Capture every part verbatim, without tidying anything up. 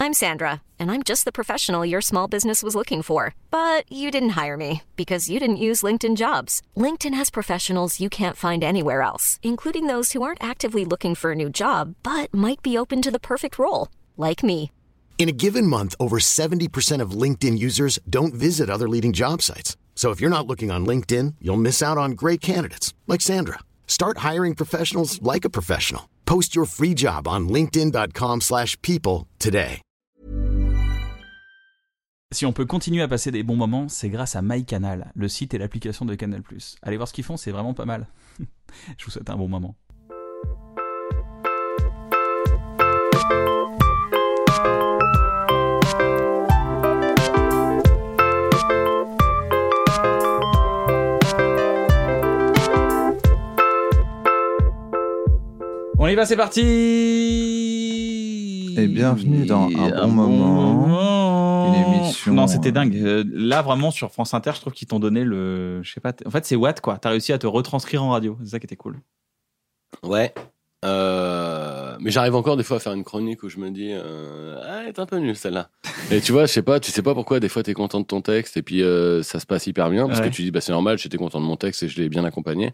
I'm Sandra, and I'm just the professional your small business was looking for. But you didn't hire me because you didn't use LinkedIn Jobs. LinkedIn has professionals you can't find anywhere else, including those who aren't actively looking for a new job, but might be open to the perfect role, like me. In a given month, over seventy percent of LinkedIn users don't visit other leading job sites. So if you're not looking on LinkedIn, you'll miss out on great candidates like Sandra. Start hiring professionals like a professional. Post your free job on linkedin.com slash people today. Si on peut continuer à passer des bons moments, c'est grâce à MyCanal, le site et l'application de Canal+. Allez voir ce qu'ils font, c'est vraiment pas mal. Je vous souhaite un bon moment. On y va, c'est parti. Et bienvenue dans Un bon, un bon moment, moment, une émission... Non, c'était dingue. Euh, là, vraiment, sur France Inter, je trouve qu'ils t'ont donné le... Je sais pas, en fait, c'est Watt, quoi. T'as réussi à te retranscrire en radio. C'est ça qui était cool. Ouais. Euh... Mais j'arrive encore des fois à faire une chronique où je me dis euh... ah, elle est un peu nulle, celle-là. Et tu vois, je sais pas, tu sais pas pourquoi, des fois, t'es content de ton texte et puis euh, ça se passe hyper bien parce ouais. que tu dis, bah, c'est normal, j'étais content de mon texte et je l'ai bien accompagné.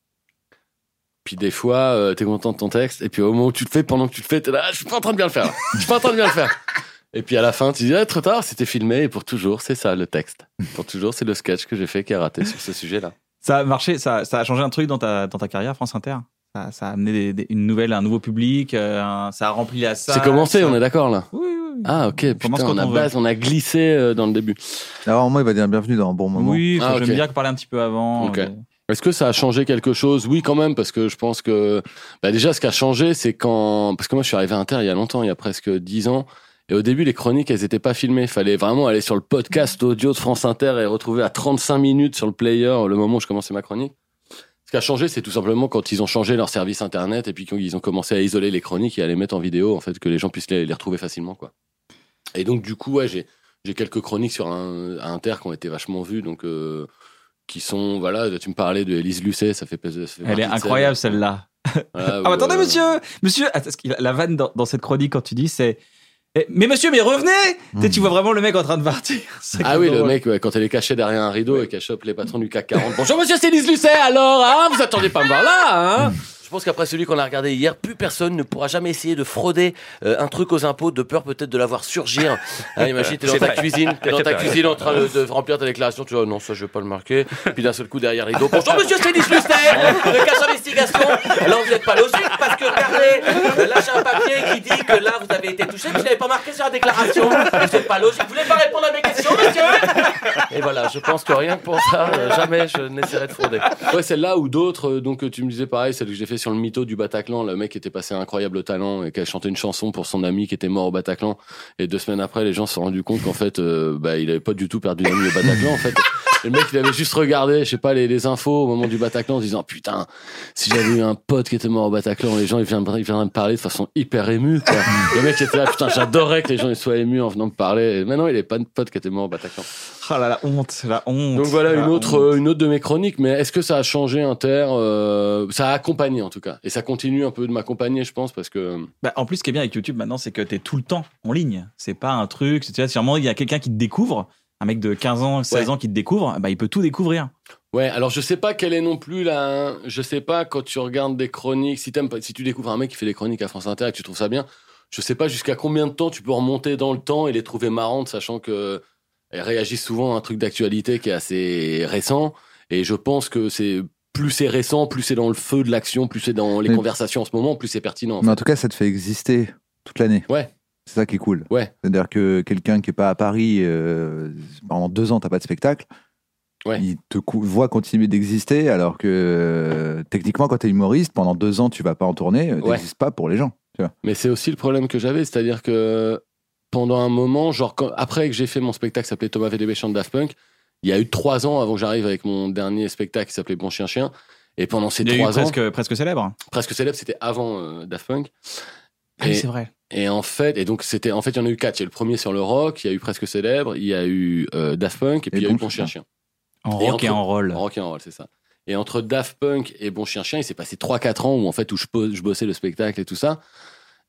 Puis des fois, euh, t'es content de ton texte, et puis au moment où tu le fais, pendant que tu le fais, t'es là, ah, je suis pas en train de bien le faire. Je suis pas en train de bien le faire. Et puis à la fin, tu dis, ah, trop tard, c'était filmé, et pour toujours, c'est ça le texte. Pour toujours, c'est le sketch que j'ai fait qui a raté sur ce sujet-là. Ça a marché, ça, ça a changé un truc dans ta, dans ta carrière, France Inter. Ça, ça a amené des, des, une nouvelle, un nouveau public, euh, un, ça a rempli la salle. C'est commencé, ça... on est d'accord là. Oui, oui, oui. Ah ok, putain, on a base, on a glissé euh, dans le début. Alors moi, il va dire bienvenue dans un bon moment. Oui, ah, j'aime okay. bien parler un petit peu avant. Ok. Euh... Est-ce que ça a changé quelque chose ? Oui, quand même, parce que je pense que bah déjà, ce qui a changé, c'est quand parce que moi, je suis arrivé à Inter il y a longtemps, il y a presque dix ans, et au début, les chroniques, elles étaient pas filmées. Il fallait vraiment aller sur le podcast audio de France Inter et retrouver à trente-cinq minutes sur le player le moment où je commençais ma chronique. Ce qui a changé, c'est tout simplement quand ils ont changé leur service internet et puis qu'ils ont commencé à isoler les chroniques et à les mettre en vidéo, en fait, que les gens puissent les, les retrouver facilement, quoi. Et donc, du coup, ouais, j'ai j'ai quelques chroniques sur un, à Inter qui ont été vachement vues, donc. Euh, qui sont, voilà, tu me parlais de Élise Lucet, ça fait... Ça fait Elle est incroyable, celle, celle-là. Voilà, ah, attendez, euh... monsieur Monsieur, attends, la vanne dans, dans cette chronique, quand tu dis, c'est... Mais monsieur, mais revenez mmh. Tu vois vraiment le mec en train de partir. Ah oui, drôle. Le mec, ouais, quand elle est cachée derrière un rideau ouais. et qu'elle chope les patrons du C A C quarante. Bonjour, monsieur, c'est Élise Lucet, alors, hein, vous attendez pas me voir là, hein. Je pense qu'après celui qu'on a regardé hier, plus personne ne pourra jamais essayer de frauder euh, un truc aux impôts de peur peut-être de la voir surgir. Hein, imagine, t'es dans ta cuisine, t'es dans ta cuisine en train de, de remplir ta déclaration, tu vois, non, ça je vais pas le marquer. Puis d'un seul coup derrière les rideaux, bonjour monsieur, c'est Élise Lucet, de cache investigation. Là vous n'êtes pas logique parce que regardez, là j'ai un papier qui dit que là vous avez été touché, mais je l'avais pas marqué sur la déclaration. Vous n'êtes pas logique, vous voulez pas répondre à mes questions, monsieur? Et voilà, je pense que rien que pour ça, euh, jamais je n'essaierai de frauder. Ouais, celle-là ou d'autres, euh, donc tu me disais pareil, celle que j'ai fait sur le mytho du Bataclan, le mec était passé un incroyable talent et qui a chanté une chanson pour son ami qui était mort au Bataclan, et deux semaines après les gens se sont rendus compte qu'en fait euh, bah il avait pas du tout perdu d'ami au Bataclan en fait. Et le mec il avait juste regardé je sais pas les, les infos au moment du Bataclan en disant putain si j'avais eu un pote qui était mort au Bataclan, les gens ils viendraient, ils viendraient me parler de façon hyper émue quoi. Le mec était là putain j'adorerais que les gens ils soient émus en venant me parler, et maintenant il avait pas de pote qui était mort au Bataclan. Ah là la honte, la honte. Donc voilà une autre honte. une autre de mes chroniques, mais est-ce que ça a changé Inter euh, ça a accompagné en tout cas, et ça continue un peu de m'accompagner je pense parce que bah, en plus ce qui est bien avec YouTube maintenant c'est que t'es tout le temps en ligne, c'est pas un truc, c'est, tu vois, sûrement il y a quelqu'un qui te découvre, un mec de quinze ans, seize ouais. ans qui te découvre, bah il peut tout découvrir. Ouais, alors je sais pas quelle est non plus la, je sais pas quand tu regardes des chroniques, si t'aimes, si tu découvres un mec qui fait des chroniques à France Inter et que tu trouves ça bien, je sais pas jusqu'à combien de temps tu peux remonter dans le temps et les trouver marrantes, sachant que elles réagissent souvent à un truc d'actualité qui est assez récent, et je pense que c'est plus c'est récent, plus c'est dans le feu de l'action, plus c'est dans les mais, conversations en ce moment, plus c'est pertinent. En, mais fait. en tout cas, ça te fait exister toute l'année. Ouais. C'est ça qui est cool. Ouais. C'est-à-dire que quelqu'un qui est pas à Paris, euh, pendant deux ans, t'as pas de spectacle. Ouais. Il te cou- voit continuer d'exister, alors que euh, techniquement, quand t'es humoriste, pendant deux ans, tu vas pas en tournée, euh, t'existes ouais. pas pour les gens. Tu vois. Mais c'est aussi le problème que j'avais, c'est-à-dire que pendant un moment, genre quand, après que j'ai fait mon spectacle qui s'appelait Thomas V D B chante Daft Punk, il y a eu trois ans avant que j'arrive avec mon dernier spectacle qui s'appelait Bon Chien Chien. Et pendant ces trois ans. Presque, presque célèbre. Presque célèbre, c'était avant euh, Daft Punk. Ah oui, c'est vrai. Et en fait, et donc c'était, en fait, il y en a eu quatre. Il y a eu le premier sur le rock, il y a eu Presque célèbre, il y a eu euh, Daft Punk, et puis et il y a bon eu Bon Chien Chien. En rock et, entre, et en roll. En rock et en roll, c'est ça. Et entre Daft Punk et Bon Chien Chien, il s'est passé trois quatre ans où, en fait, où je, je bossais le spectacle et tout ça.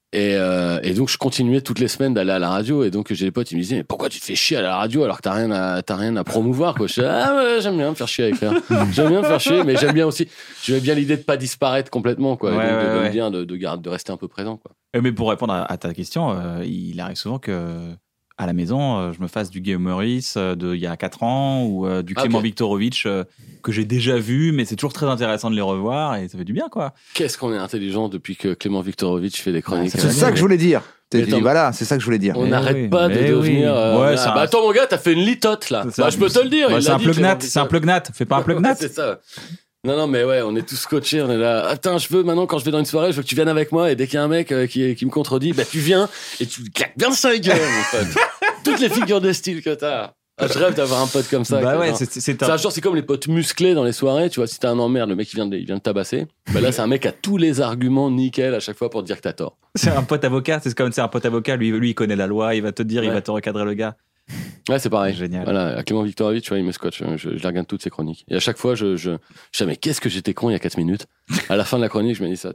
Et, euh, et donc je continuais toutes les semaines d'aller à la radio, et donc j'ai des potes, ils me disaient mais pourquoi tu te fais chier à la radio alors que t'as rien à t'as rien à promouvoir quoi. Je dis ah ouais, j'aime bien me faire chier avec ça. J'aime bien me faire chier, mais j'aime bien aussi j'aimais bien l'idée de pas disparaître complètement quoi, ouais, et donc, ouais, de, ouais. de bien de, de garder de rester un peu présent quoi. Mais pour répondre à, à ta question, euh, il arrive souvent que à la maison, euh, je me fasse du Guy Meurice euh, de il y a quatre ans ou euh, du Clément ah, okay. Viktorovitch euh, que j'ai déjà vu, mais c'est toujours très intéressant de les revoir et ça fait du bien quoi. Qu'est-ce qu'on est intelligent depuis que Clément Viktorovitch fait des chroniques. C'est ça que je voulais dire. Dit, voilà, c'est ça que je voulais dire. On n'arrête oui, pas de devenir. Oui. Euh, ouais, bah, un... Attends mon gars, t'as fait une litote là. Bah, je peux te le dire. Ouais, c'est, un plugnat, c'est un plugnat. Fais pas un plugnat. C'est ça. Non, non, mais ouais, on est tous scotchés, on est là. Attends, je veux maintenant, quand je vais dans une soirée, je veux que tu viennes avec moi, et dès qu'il y a un mec euh, qui, qui me contredit, bah tu viens et tu claques bien ça, gueule, mon pote. Toutes les figures de style que t'as. Ah, je rêve d'avoir un pote comme ça. Bah ouais, genre, c'est, c'est, c'est, un... genre, c'est comme les potes musclés dans les soirées, tu vois, si t'as un emmerde, le mec il vient de, il vient de tabasser, bah là c'est un mec qui a tous les arguments nickel à chaque fois pour te dire que t'as tort. C'est un pote avocat, c'est comme c'est un pote avocat, lui, lui il connaît la loi, il va te dire, ouais. il va te recadrer le gars. Ouais, c'est pareil. Génial. Voilà, à Clément Viktorovitch, tu vois, il me scotche. Je, je, je regarde toutes ses chroniques. Et à chaque fois, je, je, je sais, mais qu'est-ce que j'étais con il y a quatre minutes. À la fin de la chronique, je me dis ça.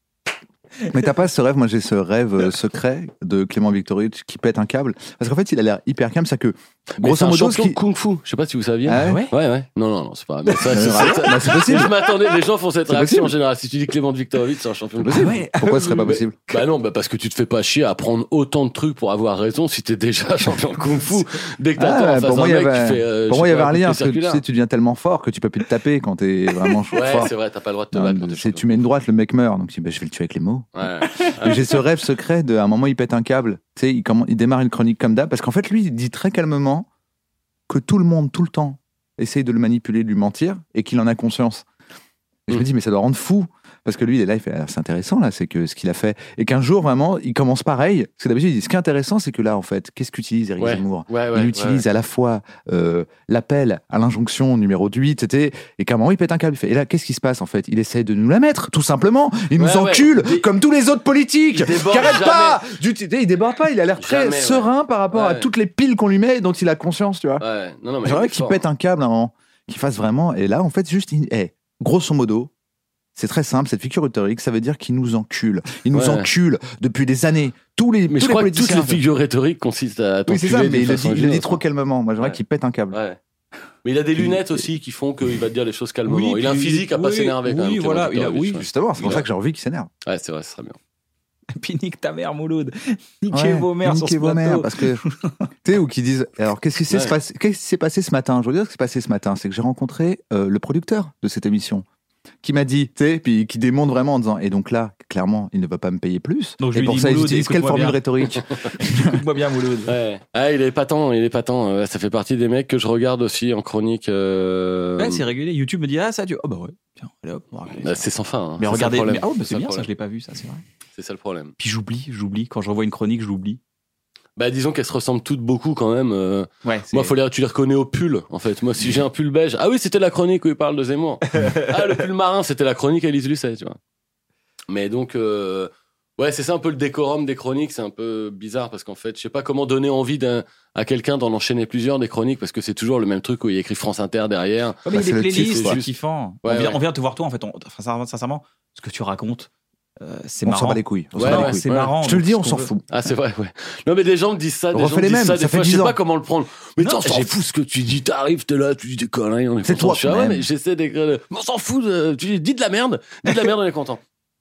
Mais t'as pas ce rêve, moi j'ai ce rêve secret de Clément Viktorovitch qui pète un câble. Parce qu'en fait, il a l'air hyper calme, c'est que, grosso modo, ce qui... Kung Fu, je sais pas si vous saviez. Ah ouais, ouais, ouais. Non, non, non, c'est pas. Mais ça, c'est, c'est, bah, c'est possible. Je m'attendais, les gens font cette c'est réaction possible. En général. Si tu dis Clément Viktorovitch, c'est un champion de Kung Fu. Pourquoi ce serait pas possible? Bah non, bah parce que tu te fais pas chier à prendre autant de trucs pour avoir raison si t'es déjà champion de Kung Fu. Dès que t'as ah, en face pour moi, un mec, avait... tu fais. Euh, pour moi, il y avait un lien, parce que tu sais, tu deviens tellement fort que tu peux plus te taper quand t'es vraiment fort. Ouais, c'est vrai, t'as pas le droit de te battre. Tu mets une droite, le mec meurt, donc je vais le tuer avec les mots. J'ai ce rêve secret de, à un moment, il pète un câble. Tu sais, il, comment, il démarre une chronique comme d'hab. Parce qu'en fait, lui, il dit très calmement que tout le monde, tout le temps, essaye de le manipuler, de lui mentir, et qu'il en a conscience. Et mmh. je me dis, mais ça doit rendre fou. Parce que lui, il est là, il fait, ah, c'est intéressant, là, c'est que ce qu'il a fait. Et qu'un jour, vraiment, il commence pareil. Parce que d'habitude, il dit, ce qui est intéressant, c'est que là, en fait, qu'est-ce qu'utilise Éric ouais, Zemmour ouais, ouais, Il utilise ouais. à la fois euh, l'appel à l'injonction numéro huit, c'était, et qu'à un moment, il pète un câble. Il fait, et là, qu'est-ce qui se passe, en fait Il essaie de nous la mettre, tout simplement. Il ouais, nous encule, ouais. comme tous les autres politiques, qui arrêtent pas du, Il déborde pas, il a l'air très jamais, serein ouais. par rapport ouais. à toutes les piles qu'on lui met, dont il a conscience, tu vois. Ouais. Non, non, mais j'aimerais qu'il pète un câble, à un moment, qu'il fasse vraiment. Et là, en fait, juste, il... hey, grosso modo, c'est très simple, cette figure rhétorique, ça veut dire qu'il nous encule. Il nous ouais. encule depuis des années. Tous les, mais tous je les crois politiciens. Que toutes les figures rhétoriques consistent à t'enculer. Oui, c'est ça, mais il le dit, il le dit trop calmement. Moi, j'aimerais ouais. qu'il pète un câble. Ouais. Mais il a des lunettes aussi qui font qu'il va te dire les choses calmement. Oui, il a un physique à oui, pas s'énerver oui, quand même. Oui, voilà, il a, oui, justement, c'est pour ça que j'ai envie qu'il s'énerve. Ouais, c'est vrai, ce serait bien. Puis nique ta mère, Mouloud. Niquez ouais, vos mères sur ce vos plateau. Mères, parce que, tu sais, ou qui disent, alors, qu'est-ce qui s'est ouais. passé, qu'est-ce qui s'est passé ce matin? Je veux dire ce qui s'est passé ce matin, c'est que j'ai rencontré euh, le producteur de cette émission. Qui m'a dit, tu sais, puis qui démontre vraiment en disant, et donc là, clairement, il ne va pas me payer plus. Donc, et pour ça, Mouloud, il utilise quelle formule bien. rhétorique? Écoute-moi bien, Mouloud. Ouais. Ah, il est épatant, il est épatant. Ouais, ça fait partie des mecs que je regarde aussi en chronique. Euh... Ouais, c'est régulier. YouTube me dit, ah, ça, tu. Oh, bah ouais, tiens, allez hop. Bah, c'est sans fin. Hein. Mais c'est regardez, ça mais, oh, bah, c'est, c'est bien, ça, je l'ai pas vu, ça, c'est vrai. C'est ça le problème. Puis j'oublie, j'oublie. Quand je revois une chronique, j'oublie. Bah disons qu'elles se ressemblent toutes beaucoup quand même. Euh, ouais, moi, faut les, tu les reconnais au pull en fait. Moi, si j'ai un pull beige, ah oui, c'était la chronique où il parle de Zemmour. Ah, le pull marin, c'était la chronique à Élise Lucet, tu vois. Mais donc, euh, ouais, c'est ça un peu le décorum des chroniques. C'est un peu bizarre parce qu'en fait, je sais pas comment donner envie d'un, à quelqu'un d'en enchaîner plusieurs des chroniques parce que c'est toujours le même truc où il y a écrit France Inter derrière. Ouais, mais bah, il y a des playlists, c'est c'est kiffant. Ouais, on, vient, ouais. on vient te voir toi en fait. On, enfin, sincèrement, ce que tu racontes. Euh, c'est on marrant. s'en bat les couilles. On ouais, s'en bat ouais, les couilles. C'est ouais. marrant. Je te le dis, on s'en fout. Ah, c'est vrai, ouais. Non, mais des gens me disent ça, des on gens me disent mêmes, ça, ça des fois, je sais ans. pas comment le prendre. Mais non, t'en s'en fous ce que tu dis, t'arrives, t'es là, tu dis des conneries, on est c'est toi, ah, ouais, mais j'essaie d'écrire, mais on s'en fout, tu dis de la merde, dis de la merde, on est content.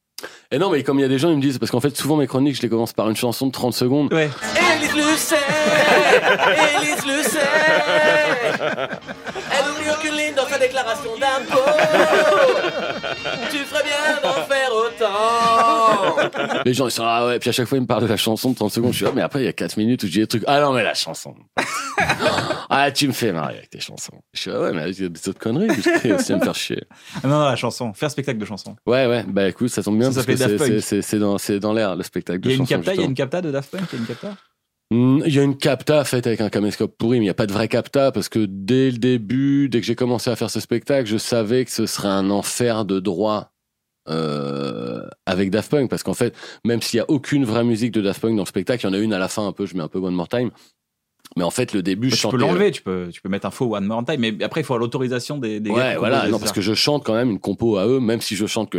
Et non, mais comme il y a des gens, ils me disent, parce qu'en fait, souvent mes chroniques, je les commence par une chanson de trente secondes. Ouais. Élise Lucet, Élise Lucet, elle oublie aucune ligne dans sa déclaration d'impôt. Tu ferais bien d'en faire autant. Les gens, ils sont, ah ouais, puis à chaque fois, ils me parlent de la chanson de trente secondes. Je suis, ah, mais après, il y a quatre minutes où je dis des trucs. Ah non, mais la chanson. Ah, tu me fais marrer avec tes chansons. Je suis, ah ouais, mais il y a des autres conneries. Je aussi à me faire chier. Non, non, la chanson. Faire spectacle de chanson. Ouais, ouais, bah écoute, ça tombe bien. Ça, parce ça que fait c'est, c'est, c'est, dans, c'est dans l'air, le spectacle de chanson. Il y a une capta de Daft Punk, il y a une capta Il y a une capta faite avec un caméscope pourri, mais il n'y a pas de vraie capta parce que dès le début, dès que j'ai commencé à faire ce spectacle, je savais que ce serait un enfer de droit euh, avec Daft Punk parce qu'en fait, même s'il n'y a aucune vraie musique de Daft Punk dans le spectacle, il y en a une à la fin un peu, je mets un peu One More Time. Mais en fait, le début, bah, je chantais. Tu peux l'enlever, tu peux, tu peux mettre un faux One More Time, mais après, il faut l'autorisation des, des ouais, gars. Ouais, voilà, non, parce que je chante quand même une compo à eux, même si je chante que.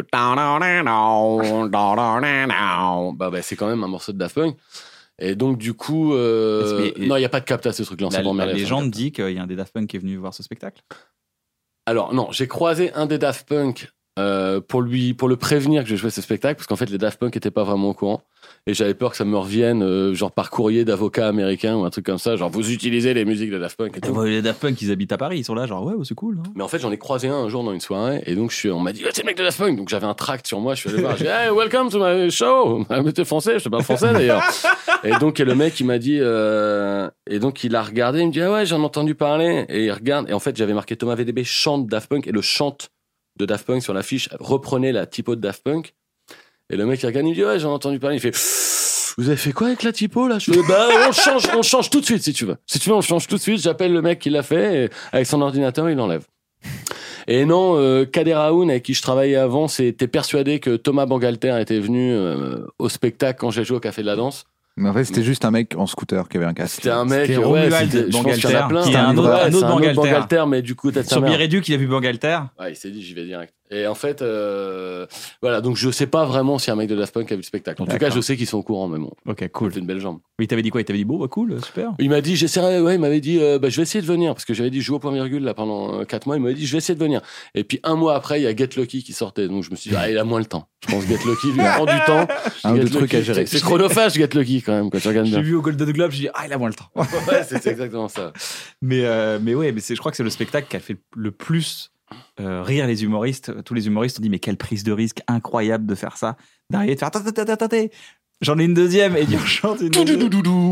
bah, bah, c'est quand même un morceau de Daft Punk. Et donc, du coup, euh... mais, non, il n'y a pas de capta ce truc-là. La, la légende dit qu'il y a un des Daft Punk qui est venu voir ce spectacle. Alors, non, j'ai croisé un des Daft Punk euh, pour, lui, pour le prévenir que je jouais ce spectacle, parce qu'en fait, les Daft Punk n'étaient pas vraiment au courant. Et j'avais peur que ça me revienne, euh, genre par courrier d'avocat américain ou un truc comme ça, genre vous utilisez les musiques de Daft Punk et tout. Les Daft Punk, ils habitent à Paris, ils sont là, genre ouais, ouais c'est cool. Hein. Mais en fait, j'en ai croisé un un jour dans une soirée, et donc je suis, on m'a dit, oh, c'est le mec de Daft Punk. Donc j'avais un tract sur moi, je suis allé voir, j'ai dit, hey, welcome to my show. Mais t'es français, je te parle français d'ailleurs. Et donc le mec, il m'a dit, euh... et donc il a regardé, il me dit, ah ouais, j'en ai entendu parler. Et il regarde, et en fait, j'avais marqué Thomas V D B chante Daft Punk, et le chante de Daft Punk sur l'affiche reprenait la typo de Daft Punk. Et le mec, il regarde, il me dit, ouais, j'en ai entendu parler. Il fait, vous avez fait quoi avec la typo, là? Je fais, bah, on change, on change tout de suite, si tu veux. Si tu veux, on change tout de suite. J'appelle le mec qui l'a fait, et avec son ordinateur, il l'enlève. Et non, euh, Kader Aoun, avec qui je travaillais avant, c'était persuadé que Thomas Bangalter était venu euh, au spectacle quand j'ai joué au Café de la Danse. Mais en fait, c'était juste un mec en scooter qui avait un casque. C'était un mec, c'était ouais, Romuald c'était, je pense qu'il y en a plein. Qui est un autre, ouais, un autre un Bangalter. autre Bangalter, mais du coup, peut-être sur Biréduc, il a vu Bangalter. Ouais, il s'est dit, j'y vais direct. Et en fait, euh, voilà, donc je sais pas vraiment si un mec de Daft Punk a vu le spectacle. En D'accord. tout cas, je sais qu'ils sont au courant, mais bon. Ok, cool. C'est une belle jambe. Oui, il t'avait dit quoi? Il t'avait dit, bon, bah, cool, super. Il m'a dit, j'essaierai, ouais, il m'avait dit, euh, bah, je vais essayer de venir, parce que j'avais dit, je joue au point virgule, là, pendant euh, quatre mois, il m'avait dit, je vais essayer de venir. Et puis, un mois après, il y a Get Lucky qui sortait, donc je me suis dit, ah, il a moins le temps. Je pense que Get Lucky lui prend du temps. Un deux trucs à gérer. C'est chronophage, Get Lucky, quand même, quand tu regardes bien. J'ai vu au Golden Globe, j'ai dit, ah, il a moins le temps. Ouais, c'est exactement ça. Mais, euh, mais ouais, mais c'est, je crois que c'est le spectacle qui a fait le plus euh, rire les humoristes. Tous les humoristes ont dit, mais quelle prise de risque incroyable de faire ça. D'arriver de faire, attends, attends, attends, attends, j'en ai une deuxième, et dire, chante une deuxième.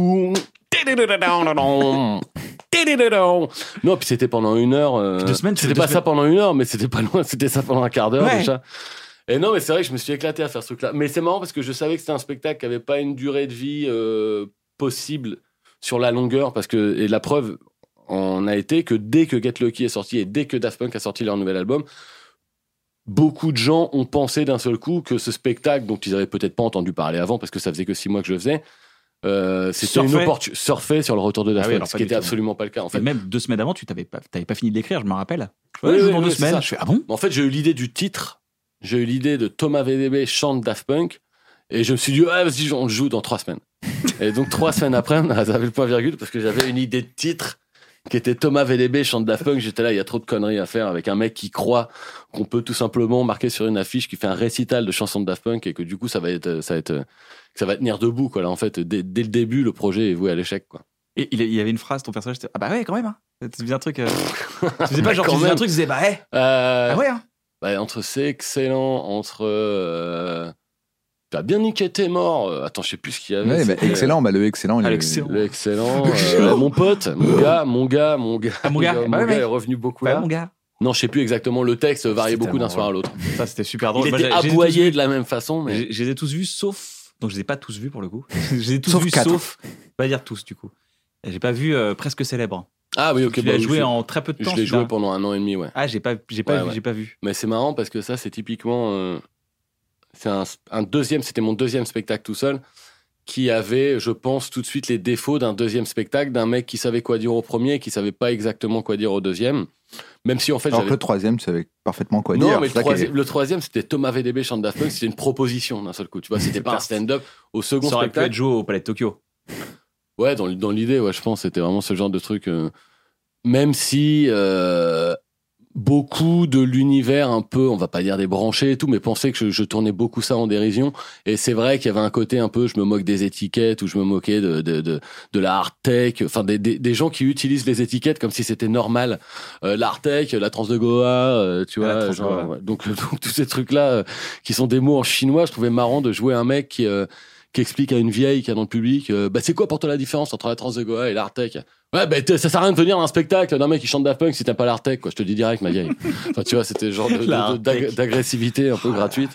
Non, puis c'était pendant une heure. Euh, deux semaines, c'était pas ça pendant une heure, mais c'était pas loin, c'était ça pendant un quart d'heure ouais. déjà. Et non, mais c'est vrai que je me suis éclaté à faire ce truc-là. Mais c'est marrant parce que je savais que c'était un spectacle qui avait pas une durée de vie euh, possible sur la longueur, parce que et la preuve en a été que dès que Get Lucky est sorti et dès que Daft Punk a sorti leur nouvel album, beaucoup de gens ont pensé d'un seul coup que ce spectacle, dont ils avaient peut-être pas entendu parler avant, parce que ça faisait que six mois que je le faisais. Euh, c'était surfer. une opportunité surfer sur le retour de Daft Punk, ah oui, ce qui était absolument pas le cas en fait. Et même deux semaines avant, tu t'avais pas, t'avais pas fini de l'écrire, je me rappelle. Ouais, ouais, oui, dans oui, deux oui, semaines, je fais ah bon. En fait, j'ai eu l'idée du titre, j'ai eu l'idée de Thomas V D B chante Daft Punk, et je me suis dit ah vas-y, on le joue dans trois semaines. Et donc trois semaines après, on avait le point virgule parce que j'avais une idée de titre qui était Thomas V D B chante Daft Punk. J'étais là, il y a trop de conneries à faire avec un mec qui croit qu'on peut tout simplement marquer sur une affiche qui fait un récital de chansons de Daft Punk et que du coup ça va être, ça va être ça va tenir debout quoi. Là en fait dès, dès le début le projet est voué à l'échec quoi. Et il y avait une phrase ton personnage ah bah ouais quand même hein. Tu faisais un truc euh... tu faisais pas genre tu faisais un truc tu disais bah hey. euh... ah ouais hein. Bah, entre c'est excellent entre euh... t'as bien niqué tes morts euh... attends je sais plus ce qu'il y avait ouais, bah, excellent bah le excellent ah, il l'excellent le excellent euh, mon pote mon gars mon gars mon gars ah, mon gars, mon bah, gars ouais, est revenu beaucoup bah, là mon gars. Non, je sais plus exactement. Le texte variait beaucoup d'un soir à l'autre. Ça, c'était super drôle. Il était aboyé de la même façon. Mais... Je les ai tous vus, sauf. Donc, je les ai pas tous vus pour le coup. Je les ai tous vus, sauf. Pas dire tous, du coup. J'ai pas vu euh, Presque Célèbre. Ah oui, ok. Tu bah, l'as joué je... en très peu de temps. Je l'ai joué pendant un an et demi, ouais. Ah, j'ai pas, j'ai pas, ouais, vu, ouais. j'ai pas vu. Mais c'est marrant parce que ça, c'est typiquement. Euh... C'est un, un deuxième. C'était mon deuxième spectacle tout seul. Qui avait, je pense, tout de suite les défauts d'un deuxième spectacle, d'un mec qui savait quoi dire au premier et qui savait pas exactement quoi dire au deuxième. Même si en fait. Alors que le troisième, tu savais parfaitement quoi non, dire. Non, mais le troisième, le troisième, c'était Thomas V D B chante Daft Punk, c'était une proposition d'un seul coup. Tu vois, c'était pas un stand-up. Au second ça aurait spectacle. pu être joué au Palais de Tokyo. Ouais, dans, dans l'idée, ouais, je pense, c'était vraiment ce genre de truc. Euh, même si. Euh, beaucoup de l'univers un peu, on va pas dire débranché et tout, mais pensaient que je, je tournais beaucoup ça en dérision. Et c'est vrai qu'il y avait un côté un peu, je me moque des étiquettes ou je me moquais de de de, de la hard tech, enfin des, des des gens qui utilisent les étiquettes comme si c'était normal. Euh, la hard tech, la trans de Goa, euh, tu vois, genre, ouais. donc, donc tous ces trucs là euh, qui sont des mots en chinois, je trouvais marrant de jouer un mec qui euh, qui explique à une vieille qui est dans le public, euh, bah c'est quoi pour toi la différence entre la trans de Goa et la hard tech? Ouais, bah, ça sert à rien de venir à un spectacle d'un mec qui chante Daft Punk si t'aimes pas l'art tech, quoi. Je te dis direct, ma vieille. Enfin, tu vois, c'était le genre de, de, de, d'agressivité un peu gratuite.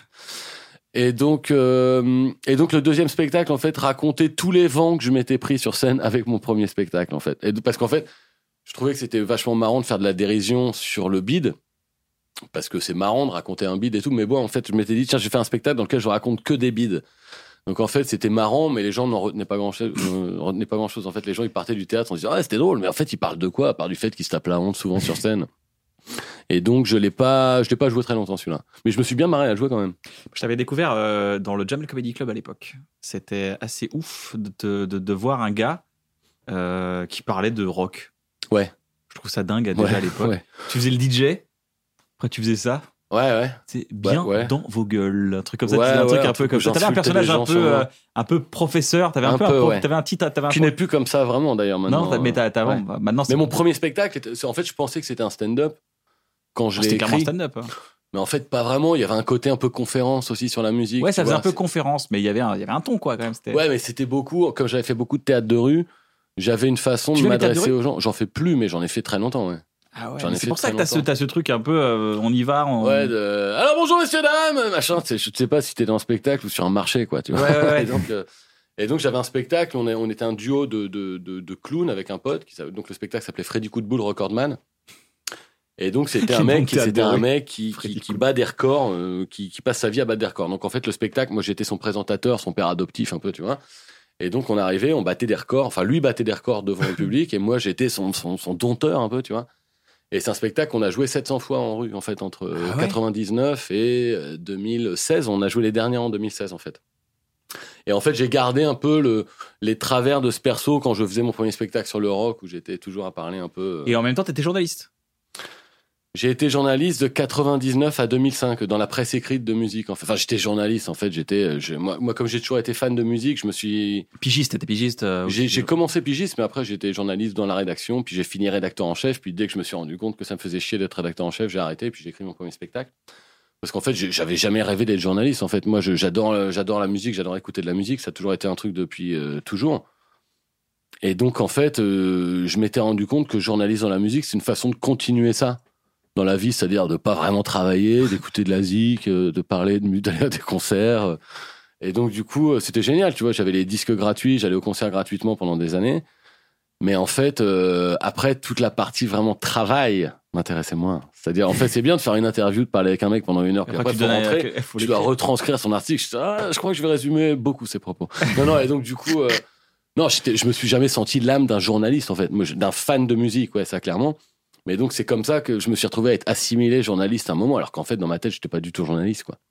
Et donc, euh, et donc, le deuxième spectacle, en fait, racontait tous les vents que je m'étais pris sur scène avec mon premier spectacle, en fait. Et parce qu'en fait, je trouvais que c'était vachement marrant de faire de la dérision sur le bide. Parce que c'est marrant de raconter un bide et tout. Mais bon, en fait, je m'étais dit, tiens, je vais faire un spectacle dans lequel je raconte que des bides. Donc en fait, c'était marrant, mais les gens n'en retenaient pas grand-chose. Euh, retenaient pas grand-chose. En fait, les gens, ils partaient du théâtre en se disant, ah, c'était drôle, mais en fait, ils parlent de quoi, à part du fait qu'ils se tapent la honte souvent sur scène. Et donc, je l'ai pas, je l'ai pas joué très longtemps celui-là. Mais je me suis bien marré à le jouer quand même. Je t'avais découvert euh, dans le Jamel Comedy Club à l'époque. C'était assez ouf de, te, de, de voir un gars euh, qui parlait de rock. Ouais. Je trouve ça dingue déjà ouais, à l'époque. Ouais. Tu faisais le D J, après tu faisais ça. Ouais, ouais. C'est bien ouais, ouais. dans vos gueules. Un truc comme ça. Ouais, tu faisais un ouais, truc un un peu comme ça. T'avais un j'insultais personnage les un gens peu, sur- euh, un peu professeur. T'avais un, Un peu, peu, un pro- ouais. t'avais un titre. T'avais un Qui pro- n'est plus comme ça vraiment d'ailleurs maintenant. Non, t'as- mais t'as, t'as Ouais. vraiment- maintenant c'est. Mais mon premier spectacle, était- c'est- en fait, je pensais que c'était un stand-up quand je Ah, l'ai c'était clairement écrit. stand-up. hein. Mais en fait, pas vraiment. Il y avait un côté un peu conférence aussi sur la musique. Ouais, ça tu faisait vois, un peu c'est- conférence, mais il y avait un, il y avait un ton quoi quand même. C'était... Ouais, mais c'était beaucoup. Comme j'avais fait beaucoup de théâtre de rue, j'avais une façon Tu de fais le théâtre de m'adresser rue aux gens. J'en fais plus, mais j'en ai fait très longtemps. Ouais. Ah ouais, J'en ai c'est fait pour ça très que t'as ce, longtemps. t'as ce truc un peu, euh, on y va. On... Ouais. De... Alors bonjour messieurs dames, machin. Tu sais, je sais pas si t'es dans un spectacle ou sur un marché, quoi. Tu vois. Ouais, ouais, ouais. Et donc, euh, et donc j'avais un spectacle. On, est, on était un duo de, de, de, de clowns avec un pote. Qui, s'appelait- donc le spectacle s'appelait Freddy Coup de Boule Recordman. Et donc c'était un Quel bon mec, qui, théâtre c'était de un rue. mec qui, Freddy qui, qui Coup de bat des records, euh, qui, qui passe sa vie à battre des records. Donc en fait le spectacle, moi j'étais son présentateur, son père adoptif un peu, tu vois. Et donc on arrivait, on battait des records. Enfin lui battait des records devant le public et moi j'étais son, son, son dompteur un peu, tu vois. Et c'est un spectacle qu'on a joué sept cents fois en rue en fait entre euh, Ah ouais. quatre-vingt-dix-neuf et euh, deux mille seize. On a joué les derniers en deux mille seize en fait. Et en fait j'ai gardé un peu le, les travers de ce perso quand je faisais mon premier spectacle sur le rock où j'étais toujours à parler un peu. euh, Et en même temps, t'étais journaliste. J'ai été journaliste de quatre-vingt-dix-neuf à deux mille cinq dans la presse écrite de musique. Enfin, j'étais journaliste en fait. J'étais, je- moi, moi, comme j'ai toujours été fan de musique, je me suis. Pigiste, t'étais pigiste. euh, J'ai, aussi. j'ai commencé pigiste, mais après j'étais journaliste dans la rédaction, puis j'ai fini rédacteur en chef. Puis dès que je me suis rendu compte que ça me faisait chier d'être rédacteur en chef, j'ai arrêté. Puis j'ai écrit mon premier spectacle. Parce qu'en fait, j'ai- j'avais jamais rêvé d'être journaliste. En fait, moi, je- j'adore, euh, j'adore la musique, j'adore écouter de la musique. Ça a toujours été un truc depuis euh, toujours. Et donc, en fait, euh, je m'étais rendu compte que journaliste dans la musique, c'est une façon de continuer ça dans la vie, c'est-à-dire de pas vraiment travailler, d'écouter de la zik, euh, de parler, de mu- d'aller à des concerts. euh. Et donc, du coup, euh, c'était génial, tu vois. J'avais les disques gratuits, j'allais au concert gratuitement pendant des années. Mais en fait, euh, après, toute la partie vraiment travail m'intéressait moins. C'est-à-dire, en fait, c'est bien de faire une interview, de parler avec un mec pendant une heure, puis après, tu faut donnes à- rentrer, que- faut tu dois l'écrire. retranscrire son article. Je, dis, ah, je crois que je vais résumer beaucoup ses propos. Non, non, et donc, du coup, euh, non, j'étais- je me suis jamais senti l'âme d'un journaliste, en fait, Moi, je- d'un fan de musique, ouais, ça, clairement. Mais donc, c'est comme ça que je me suis retrouvé à être assimilé journaliste à un moment, alors qu'en fait, dans ma tête, j'étais pas du tout journaliste, quoi.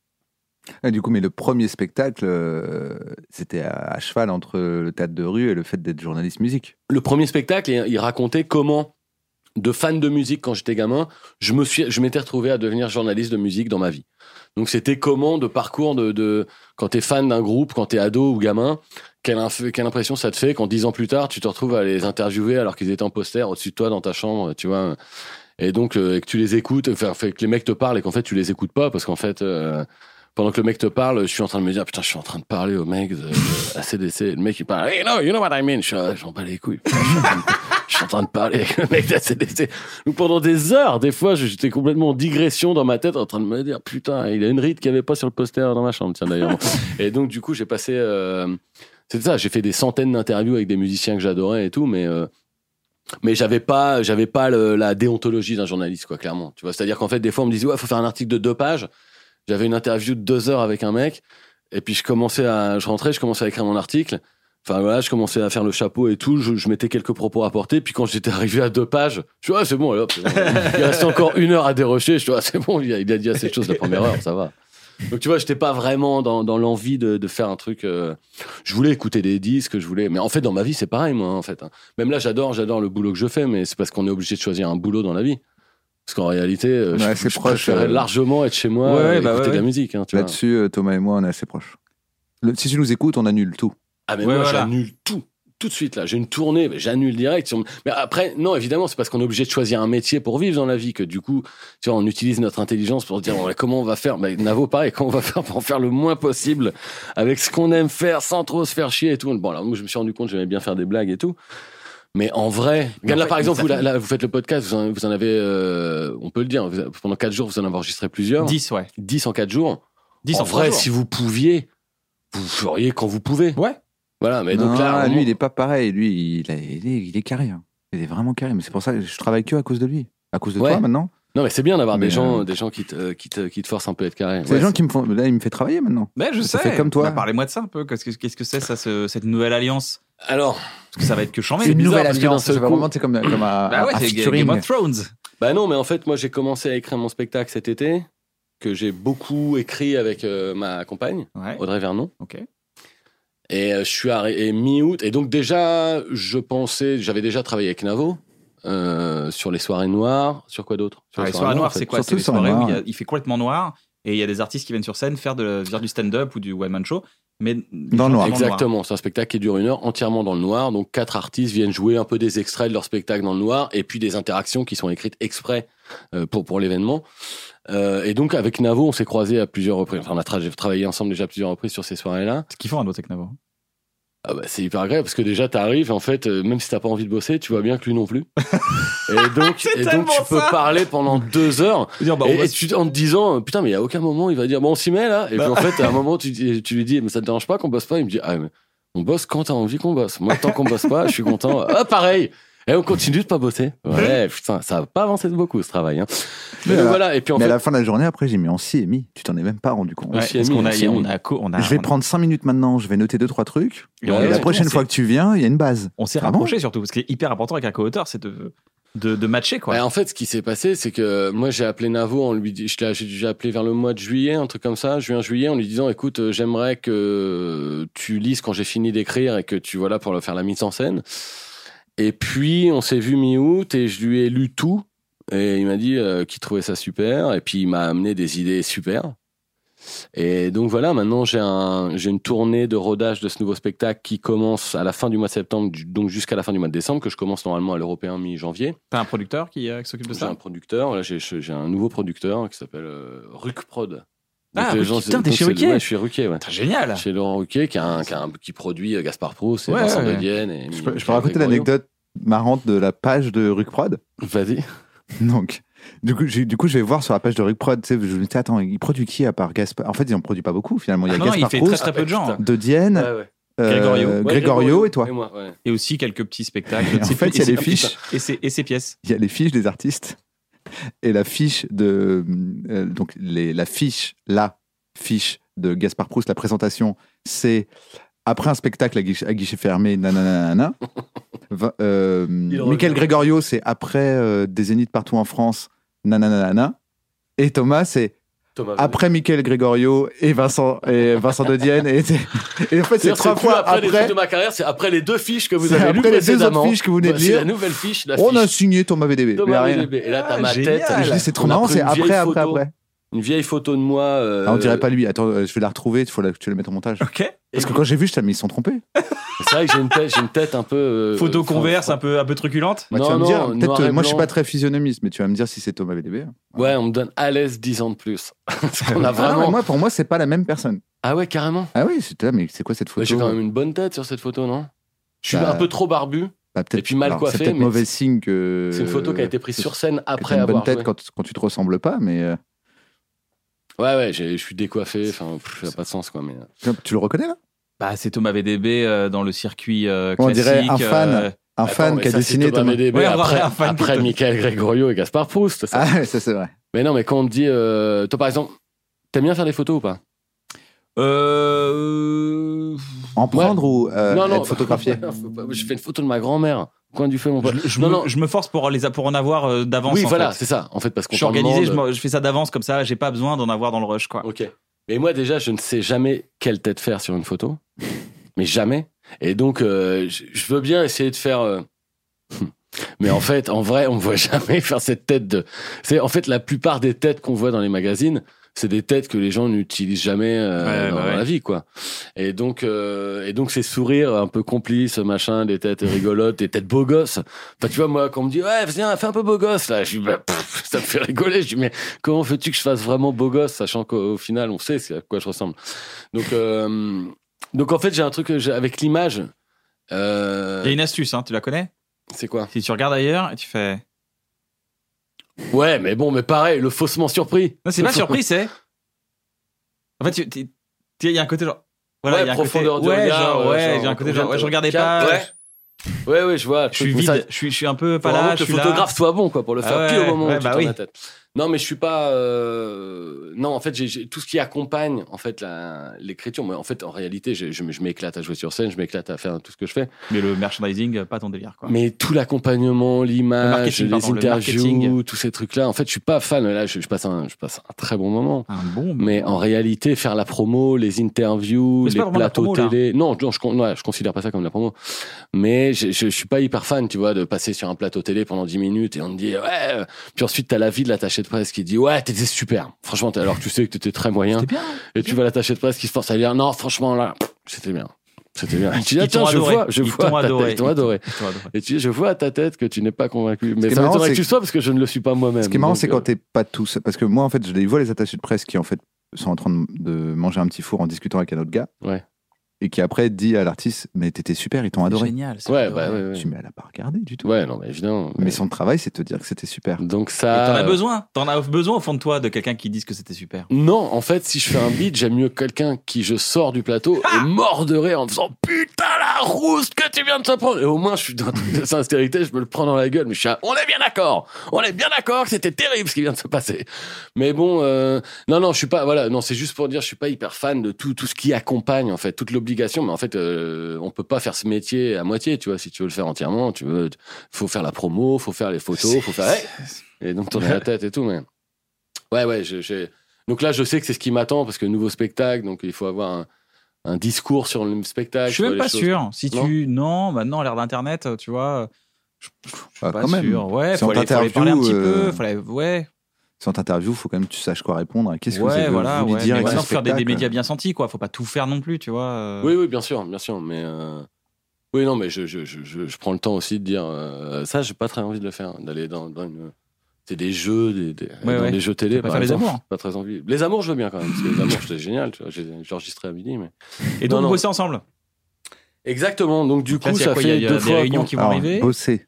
Ah, du coup, mais le premier spectacle, euh, c'était à, à cheval entre le théâtre de rue et le fait d'être journaliste musique. Le premier spectacle, il il racontait comment, de fan de musique quand j'étais gamin, je me suis, je m'étais retrouvé à devenir journaliste de musique dans ma vie. Donc c'était comment de parcours de, de quand t'es fan d'un groupe, quand t'es ado ou gamin, quelle, inf- quelle impression ça te fait quand dix ans plus tard tu te retrouves à les interviewer alors qu'ils étaient en poster au-dessus de toi dans ta chambre, tu vois. Et donc euh, et que tu les écoutes, enfin fait que les mecs te parlent et qu'en fait tu les écoutes pas parce qu'en fait euh, pendant que le mec te parle, je suis en train de me dire putain, je suis en train de parler au mec de, de A C D C. Le mec il parle, hey no, you know what I mean. Je suis là, j'en bats les couilles. Putain, je, suis en train de, je suis en train de parler avec le mec d'A C D C. Donc pendant des heures, des fois, j'étais complètement en digression dans ma tête, en train de me dire putain, il a une ride qu'il n'y avait pas sur le poster dans ma chambre. Tiens d'ailleurs. Et donc du coup, j'ai passé, euh, c'est ça, j'ai fait des centaines d'interviews avec des musiciens que j'adorais et tout, mais euh, mais j'avais pas, j'avais pas le, la déontologie d'un journaliste, quoi, clairement. Tu vois, c'est-à-dire qu'en fait, des fois, on me disait ouais, faut faire un article de deux pages. J'avais une interview de deux heures avec un mec, et puis je commençais à, je rentrais, je commençais à écrire mon article. Enfin voilà, je commençais à faire le chapeau et tout, je, je mettais quelques propos à porter, puis quand j'étais arrivé à deux pages, je suis ah, c'est bon, allez, hop, c'est bon. Il restait encore une heure à dérocher, je suis ah, c'est bon, il a, il a dit assez de choses la première heure, ça va. Donc tu vois, j'étais pas vraiment dans, dans l'envie de, de faire un truc. Euh, je voulais écouter des disques, je voulais. Mais en fait, dans ma vie, c'est pareil, moi, en fait. Hein. Même là, j'adore, j'adore le boulot que je fais, mais c'est parce qu'on est obligé de choisir un boulot dans la vie. Parce qu'en réalité, euh, Ouais, je, c'est je proche, préférais euh, largement être chez moi, Ouais, ouais, et bah écouter ouais, de la ouais. musique. Hein, tu vois. Là-dessus, euh, Thomas et moi, on est assez proches. Le- si tu nous écoutes, on annule tout. Ah mais Ouais, moi, voilà. j'annule tout. Tout de suite là, j'ai une tournée, mais j'annule direct. Sur- Mais après, non, évidemment, c'est parce qu'on est obligé de choisir un métier pour vivre dans la vie que du coup, tu vois, on utilise notre intelligence pour se dire ouais, comment on va faire. Bah, Navo, pareil, comment on va faire pour en faire le moins possible avec ce qu'on aime faire, sans trop se faire chier et tout. Bon, alors moi, je me suis rendu compte, que j'aimais bien faire des blagues et tout. Mais en vrai, Mais regarde en là fait, par exemple, ça vous, là, fait- là, vous faites le podcast, vous en, vous en avez, euh, on peut le dire, vous- pendant quatre jours, vous en avez enregistré plusieurs. dix, ouais. dix en quatre jours. dix en, en vrai, trois jours. si vous pouviez, vous feriez quand vous pouvez. Ouais. Voilà, mais non, donc là, à un lui, moment- il est pas pareil. Lui, il, a- il est, il est carré. hein. Il est vraiment carré. Mais c'est pour ça que je travaille que à cause de lui. À cause de Ouais. toi, maintenant. Non, mais c'est bien d'avoir mais des gens, euh... des gens qui te, qui te, qui te forcent un peu à être carré. C'est ouais, des gens c'est... qui me font, là, ils me fait travailler maintenant. Mais je ça sais. Fait comme toi. Bah, parlez-moi de ça un peu. Qu'est-ce que, qu'est-ce que c'est, ça, ce, cette nouvelle alliance? Alors. Parce que ça va être que chambé. C'est une nouvelle alliance. Ça va vraiment, c'est comme, comme à, bah ouais, à c'est Game of Thrones. Bah non, mais en fait, moi, j'ai commencé à écrire mon spectacle cet été, que j'ai beaucoup écrit avec euh, ma compagne, ouais. Audrey Vernon. Ok. Et euh, je suis arrivé mi-août. Et donc, déjà, je pensais, j'avais déjà travaillé avec Navo. Euh, sur les soirées noires, sur quoi d'autre? Sur ah, les soirées, soirées noires, c'est quoi? C'est les soirées où il, a, il fait complètement noir et il y a des artistes qui viennent sur scène faire, de, faire du stand-up ou du one-man show, mais dans le noir. Exactement, c'est un spectacle qui dure une heure entièrement dans le noir. Donc quatre artistes viennent jouer un peu des extraits de leur spectacle dans le noir et puis des interactions qui sont écrites exprès euh, pour, pour l'événement. Euh, et donc avec Navo, on s'est croisés à plusieurs reprises. Enfin, on a tra- travaillé ensemble déjà à plusieurs reprises sur ces soirées-là. C'est kiffant un autre avec Navo. Ah bah, c'est hyper agréable parce que déjà t'arrives en fait euh, même si t'as pas envie de bosser tu vois bien que lui non plus et donc et donc tu peux ça. parler pendant deux heures dire, bah, et, et tu, en te disant putain mais il y a aucun moment il va dire bon on s'y met là et bah. Puis en fait à un moment tu, tu lui dis mais ça te dérange pas qu'on bosse pas, il me dit ah mais on bosse quand t'as envie qu'on bosse, moi tant qu'on bosse pas je suis content. Ah pareil. Et on continue de pas bosser. Ouais, putain, ça va pas avancer de beaucoup ce travail. Hein. Mais, mais, donc, voilà. Et puis en mais fait... à la fin de la journée, après, j'ai mis on s'y est mis. Tu t'en es même pas rendu compte. Ouais, parce qu'on a, on a, on a, je vais on a... prendre cinq minutes maintenant. Je vais noter deux trois trucs. Et, et la prochaine fois que tu viens, il y a une base. On s'est Vraiment rapprochés surtout. Ce qui est hyper important avec un co-auteur, c'est de de, de matcher quoi. Et en fait, ce qui s'est passé, c'est que moi j'ai appelé Navo, on lui dit, je l'ai, j'ai appelé vers le mois de juillet, un truc comme ça, juin juillet, en lui disant écoute, j'aimerais que tu lises quand j'ai fini d'écrire et que tu voilà pour faire la mise en scène. Et puis, on s'est vu mi-août et je lui ai lu tout. Et il m'a dit euh, qu'il trouvait ça super. Et puis, il m'a amené des idées super. Et donc, voilà, maintenant, j'ai, un, j'ai une tournée de rodage de ce nouveau spectacle qui commence à la fin du mois de septembre, donc jusqu'à la fin du mois de décembre, que je commence normalement à l'Européen mi-janvier. T'as un producteur qui, euh, qui s'occupe de ça? J'ai un producteur. Là, j'ai, j'ai un nouveau producteur qui s'appelle euh, Ruc Prod. Donc, ah, gens, putain, t'es chez Ruquier? Ouais, je suis Ruquier, ouais. C'est génial. Chez Laurent Ruquier, qui, a un, qui, a un, qui produit Gaspard Proust et ouais, Vincent ouais. de Vienne. Et je peux, je peux raconter l'anecdote marrante de la page de Ruc Prod? Vas-y. Donc, du coup, du coup, je vais voir sur la page de Ruc Prod, tu sais, je me dis, attends, il produit qui à part Gaspard? En fait, ils en produit pas beaucoup, finalement. Il y a ah non, Gaspard il fait Proust, très, très peu de gens. De Dienne, ouais, ouais. Euh, Grégorio. Ouais, Grégorio et toi. Et, moi, ouais. Et aussi quelques petits spectacles. En fait, il y a les fiches. Et ses, et ses pièces. Il y a les fiches des artistes. Et la fiche de. Euh, donc, les, la fiche, la fiche de Gaspard Proust, la présentation, c'est après un spectacle à guichet, à guichet fermé, nanana. euh, Michael Grégorio, c'est après euh, des zéniths partout en France, nanana. Et Thomas, c'est Thomas après Michael Grégorio et Vincent, et Vincent de Dienne. Et, et en fait, c'est, c'est trois fois après. Après les trucs de ma carrière, c'est après les deux fiches que vous avez lues précédemment. Après les deux autres fiches que vous venez de lire. C'est la nouvelle fiche. La on fiche. a signé Thomas V D B. Thomas V D B. Et là, t'as ah, ma génial. Tête. Je dis, c'est trop marrant, c'est après, après, après. Une vieille photo de moi. Euh... Ah, on dirait pas lui. Attends, je vais la retrouver. Il faut la, que tu la mettes au montage. Ok. Parce que quand j'ai vu, je t'ai mis, ils sont trompés. C'est vrai que j'ai une tête, j'ai une tête un peu. Euh, photo converse, un peu, un peu truculente. Bah, non, tu vas non, me dire. Peut-être, euh, moi, je suis blanc. pas très physionomiste, mais tu vas me dire si c'est Thomas V D B. Ouais, on me donne à l'aise dix ans de plus. Parce qu'on a vraiment. Ah non, moi, pour moi, c'est pas la même personne. Ah ouais, carrément. Ah oui, c'était là, mais c'est quoi cette photo? Ouais, j'ai quand même une bonne tête sur cette photo, non? Je suis bah, un peu trop barbu. Bah, et puis mal alors, coiffé. C'est peut-être mais mauvais signe que. C'est une photo qui a été prise sur scène après avoir. Une bonne tête joué. quand, quand tu te ressembles pas, mais. Ouais, ouais, je suis décoiffé, enfin, ça n'a pas de sens, quoi. Mais... Tu le reconnais, là? Bah, c'est Thomas V D B euh, dans le circuit euh, on classique. On dirait un fan, euh... un Attends, fan qui a ça, dessiné Thomas V D B ouais, après, un fan après Michael Grégorio et Gaspard Proust. Ça. Ah, ça c'est vrai. Mais non, mais quand on te dit, euh, toi par exemple, t'aimes bien faire des photos ou pas? Euh... En prendre ouais. ou euh, non, non, être photographié? Je fais une photo de ma grand-mère. Coin du feu, mon pote. Je, je, non, me, non. je me force pour, les, pour en avoir euh, d'avance. Oui, en voilà, fait. c'est ça. En fait, parce qu'on je suis organisé, demande... je, je fais ça d'avance comme ça, j'ai pas besoin d'en avoir dans le rush, quoi. Ok. Mais moi, déjà, je ne sais jamais quelle tête faire sur une photo. Mais jamais. Et donc, euh, je, je veux bien essayer de faire. Euh... Mais en fait, en vrai, on ne voit jamais faire cette tête de. C'est en fait la plupart des têtes qu'on voit dans les magazines. C'est des têtes que les gens n'utilisent jamais euh, ouais, dans, bah ouais. dans la vie, quoi. Et donc, euh, et donc, ces sourires un peu complices, machin, des têtes rigolotes, des têtes beaux gosses. Enfin, tu vois, moi, quand on me dit, ouais, viens, fais un peu beau gosse, là, je dis, bah, pff, ça me fait rigoler. Je dis, mais comment veux-tu que je fasse vraiment beau gosse, sachant qu'au final, on sait à quoi je ressemble. Donc, euh, donc, en fait, j'ai un truc avec l'image. Euh... Il y a une astuce, hein, tu la connais? C'est quoi? Si tu regardes ailleurs et tu fais. Ouais, mais bon, mais pareil, le faussement surpris. Non, c'est pas surpris, c'est. En fait, il y a un côté genre. Voilà, ouais, y a profondeur côté... de regard. Ouais, ouais, j'ai un côté genre, ouais, je regardais pas. Ouais. Ouais, ouais, je vois. Je suis vide, ça... je suis, je suis un peu pas là. Je que suis le photographe là. soit bon, quoi, pour le faire ah ouais, pile au moment ouais, où bah tu oui. tournes la tête. Non, mais je suis pas. Euh... Non, en fait, j'ai, j'ai... tout ce qui accompagne en fait la... l'écriture. Moi, en fait, en réalité, je, je, je m'éclate à jouer sur scène, je m'éclate à faire tout ce que je fais. Mais le merchandising, pas ton délire, quoi. Mais tout l'accompagnement, l'image, le les pardon, interviews, tous ces trucs-là. En fait, je suis pas fan. Là, je, je passe un, je passe un très bon moment. Un bon. Mais en réalité, faire la promo, les interviews, les plateaux promo, télé. Là. Non, non, je, ouais, je considère pas ça comme la promo. Mais je, je, je suis pas hyper fan, tu vois, de passer sur un plateau télé pendant dix minutes et on te dit ouais. Puis ensuite, t'as l'avis de l'attaché de presse qui dit ouais, t'étais super. Franchement, alors que tu sais que t'étais très moyen. C'était bien. Et tu vas l'attaché de presse qui se force à dire non, franchement là, c'était bien. C'était bien. Et tu dis, ah, tiens, je vois, je ils vois t'ont ta adoré. tête, ils t'ont adoré. Ils t'ont adoré. Et tu dis, je vois à ta tête que tu n'es pas convaincu. Mais ça m'étonnerait que tu sois parce que je ne le suis pas moi-même. Ce qui est marrant, donc, c'est euh... quand t'es pas tous. Parce que moi, en fait, je les vois les attachés de presse qui, en fait, sont en train de, de manger un petit four en discutant avec un autre gars. Ouais. Et qui après dit à l'artiste, mais t'étais super, ils t'ont adoré. Génial. Ouais, bah, ouais, ouais. Tu mais elle a pas regardé du tout. Ouais, non, mais évidemment. Mais son travail, c'est de te dire que c'était super. Donc ça. Et t'en as besoin. T'en as besoin au fond de toi de quelqu'un qui dise que c'était super. Non, en fait, si je fais un beat, j'aime mieux quelqu'un qui je sors du plateau et mord de rire en faisant putain la rouste que tu viens de te prendre. Et au moins, je suis dans toute sincérité, je me le prends dans la gueule. Mais je suis, à... on est bien d'accord. On est bien d'accord que c'était terrible ce qui vient de se passer. Mais bon, euh... non, non, je suis pas. Voilà, non, c'est juste pour dire, je suis pas hyper fan de tout, tout ce qui accompagne en fait, toute l'obligation. Mais en fait. Euh, on peut pas faire ce métier à moitié, tu vois. Si tu veux le faire entièrement, tu veux, faut faire la promo, faut faire les photos, faut faire. Hey et donc tourner la tête et tout. Mais ouais, ouais. Je, j'ai... Donc là, je sais que c'est ce qui m'attend parce que nouveau spectacle, donc il faut avoir un, un discours sur le spectacle. Je suis même pas choses... sûr. Si non tu, non, maintenant à l'ère d'internet, tu vois. Je, je suis ah, pas quand sûr. même. Ouais, si faut aller, faut aller parler un petit euh... peu. Faut aller... Ouais. Si on t'interview, il faut quand même que tu saches quoi répondre. Qu'est-ce que ouais, vous voilà, voulez ouais. dire avec ce spectacle faire des, des médias bien sentis, quoi. Faut pas tout faire non plus, tu vois. Oui, oui, bien sûr, bien sûr. Mais euh... oui, non, mais je, je, je, je, je prends le temps aussi de dire euh, ça. J'ai pas très envie de le faire, d'aller dans, dans une. C'est des jeux, des, des, ouais, dans ouais. des jeux télé. Pas faire les amours. Pas très envie. Les amours, je veux bien quand même. Parce que les amours, c'était génial. Tu vois, j'ai, j'ai enregistré à midi, mais. Et donc, bosser ensemble. Exactement. Donc, du donc, coup, là, ça quoi, fait y a, y a deux des fois. réunions qui vont Alors, arriver. Bosser.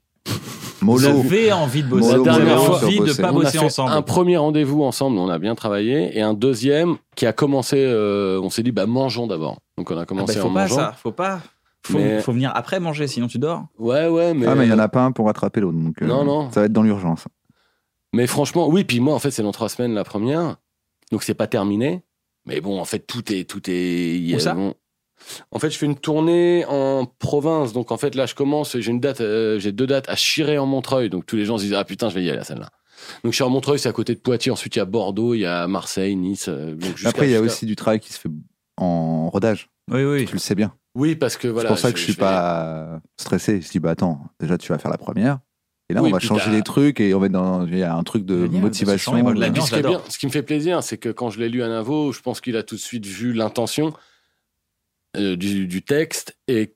Molo. J'avais envie de bosser. La dernière fois, envie de pas on bosser a fait ensemble. Un premier rendez-vous ensemble, on a bien travaillé, et un deuxième qui a commencé. Euh, on s'est dit, bah mangeons d'abord. Donc, on a commencé ah bah, faut en pas mangeant. Ça, faut pas. Faut, mais... faut venir après manger, sinon tu dors. Ouais, ouais, mais. Ah, mais il y en a pas un pour rattraper l'autre. Donc, euh, non, non. Ça va être dans l'urgence. Mais franchement, oui, puis moi, en fait, c'est dans trois semaines la première. Donc, c'est pas terminé. Mais bon, en fait, tout est. Tout est Où ça bon. En fait, je fais une tournée en province. Donc, en fait, là, je commence. J'ai une date. Euh, j'ai deux dates à Chiré en Montreuil. Donc, tous les gens se disent, ah putain, je vais y aller à celle-là. Donc, je suis en Montreuil, c'est à côté de Poitiers. Ensuite, il y a Bordeaux, il y a Marseille, Nice. Donc Après, il y a jusqu'à... aussi du travail qui se fait en rodage. Oui, oui. Tu le sais bien. Oui, parce que voilà. C'est pour ça que je, je suis je pas fais... stressé. Je dis, bah attends, déjà, tu vas faire la première. Et là, oui, on va changer les trucs et on va être dans il y a un truc de Génial, motivation. changer, moi, de... la ce, qui est bien, ce qui me fait plaisir, c'est que quand je l'ai lu à Navo, je pense qu'il a tout de suite vu l'intention euh, du, du texte et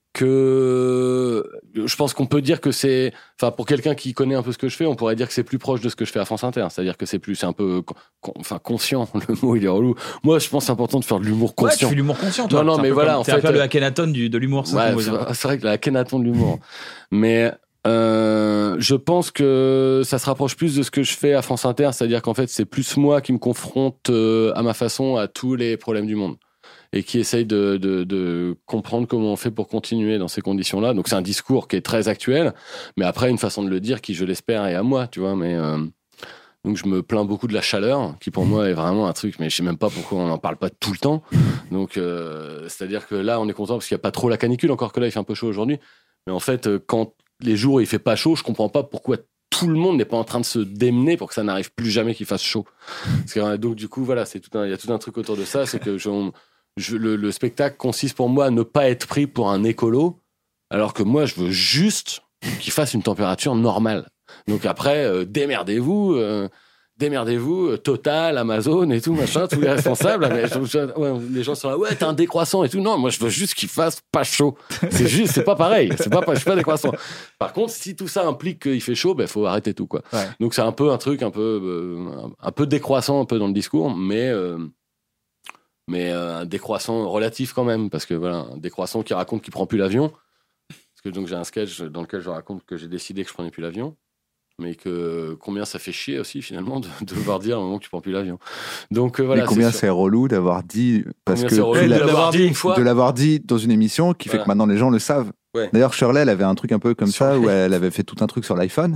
que je pense qu'on peut dire que c'est, enfin, pour quelqu'un qui connaît un peu ce que je fais, on pourrait dire que c'est plus proche de ce que je fais à France Inter. C'est-à-dire que c'est plus, c'est un peu, con, enfin, conscient. Le mot, il est relou. Moi, je pense que c'est important de faire de l'humour conscient. Ouais, tu fais l'humour conscient, toi. Non, non, mais voilà, comme, en fait. fait. C'est un peu le Akhenaton du, de l'humour, ça. Ouais, c'est vrai que le Akhenaton de l'humour. Mais, Euh, je pense que ça se rapproche plus de ce que je fais à France Inter, c'est-à-dire qu'en fait c'est plus moi qui me confronte euh, à ma façon à tous les problèmes du monde et qui essaye de, de, de comprendre comment on fait pour continuer dans ces conditions-là. Donc c'est un discours qui est très actuel, mais après une façon de le dire qui, je l'espère, est à moi, tu vois. Mais euh, donc je me plains beaucoup de la chaleur, qui pour moi est vraiment un truc, mais je sais même pas pourquoi on n'en parle pas tout le temps. Donc euh, c'est-à-dire que là on est content parce qu'il y a pas trop la canicule, encore que là il fait un peu chaud aujourd'hui. Mais en fait quand les jours où il fait pas chaud, je comprends pas pourquoi tout le monde n'est pas en train de se démener pour que ça n'arrive plus jamais qu'il fasse chaud. Parce que, donc du coup, voilà, c'est tout un, il y a tout un truc autour de ça, c'est que je, je, le, le spectacle consiste pour moi à ne pas être pris pour un écolo, alors que moi, je veux juste qu'il fasse une température normale. Donc après, euh, démerdez-vous. Euh, Démerdez-vous, Total, Amazon et tout, machin, tous les responsables. Mais je, je, ouais, les gens sont là, ouais, t'es un décroissant et tout. Non, moi, je veux juste qu'il fasse pas chaud. C'est juste, c'est pas pareil. C'est pas, je suis pas décroissant. Par contre, si tout ça implique qu'il fait chaud, ben, faut arrêter tout, quoi. Ouais. Donc, c'est un peu un truc un peu, euh, un peu décroissant, un peu dans le discours, mais, euh, mais euh, un décroissant relatif quand même, parce que voilà, un décroissant qui raconte qu'il prend plus l'avion. Parce que donc, j'ai un sketch dans lequel je raconte que j'ai décidé que je prenais plus l'avion. Mais que combien ça fait chier aussi finalement de, de devoir dire à un moment que tu prends plus l'avion. Donc euh, voilà. Mais combien c'est, c'est relou d'avoir dit parce combien que c'est relou de l'avoir dit une fois, de l'avoir dit dans une émission qui voilà. fait que maintenant les gens le savent. Ouais. D'ailleurs Shirley elle avait un truc un peu comme sur ça les... où elle avait fait tout un truc sur l'iPhone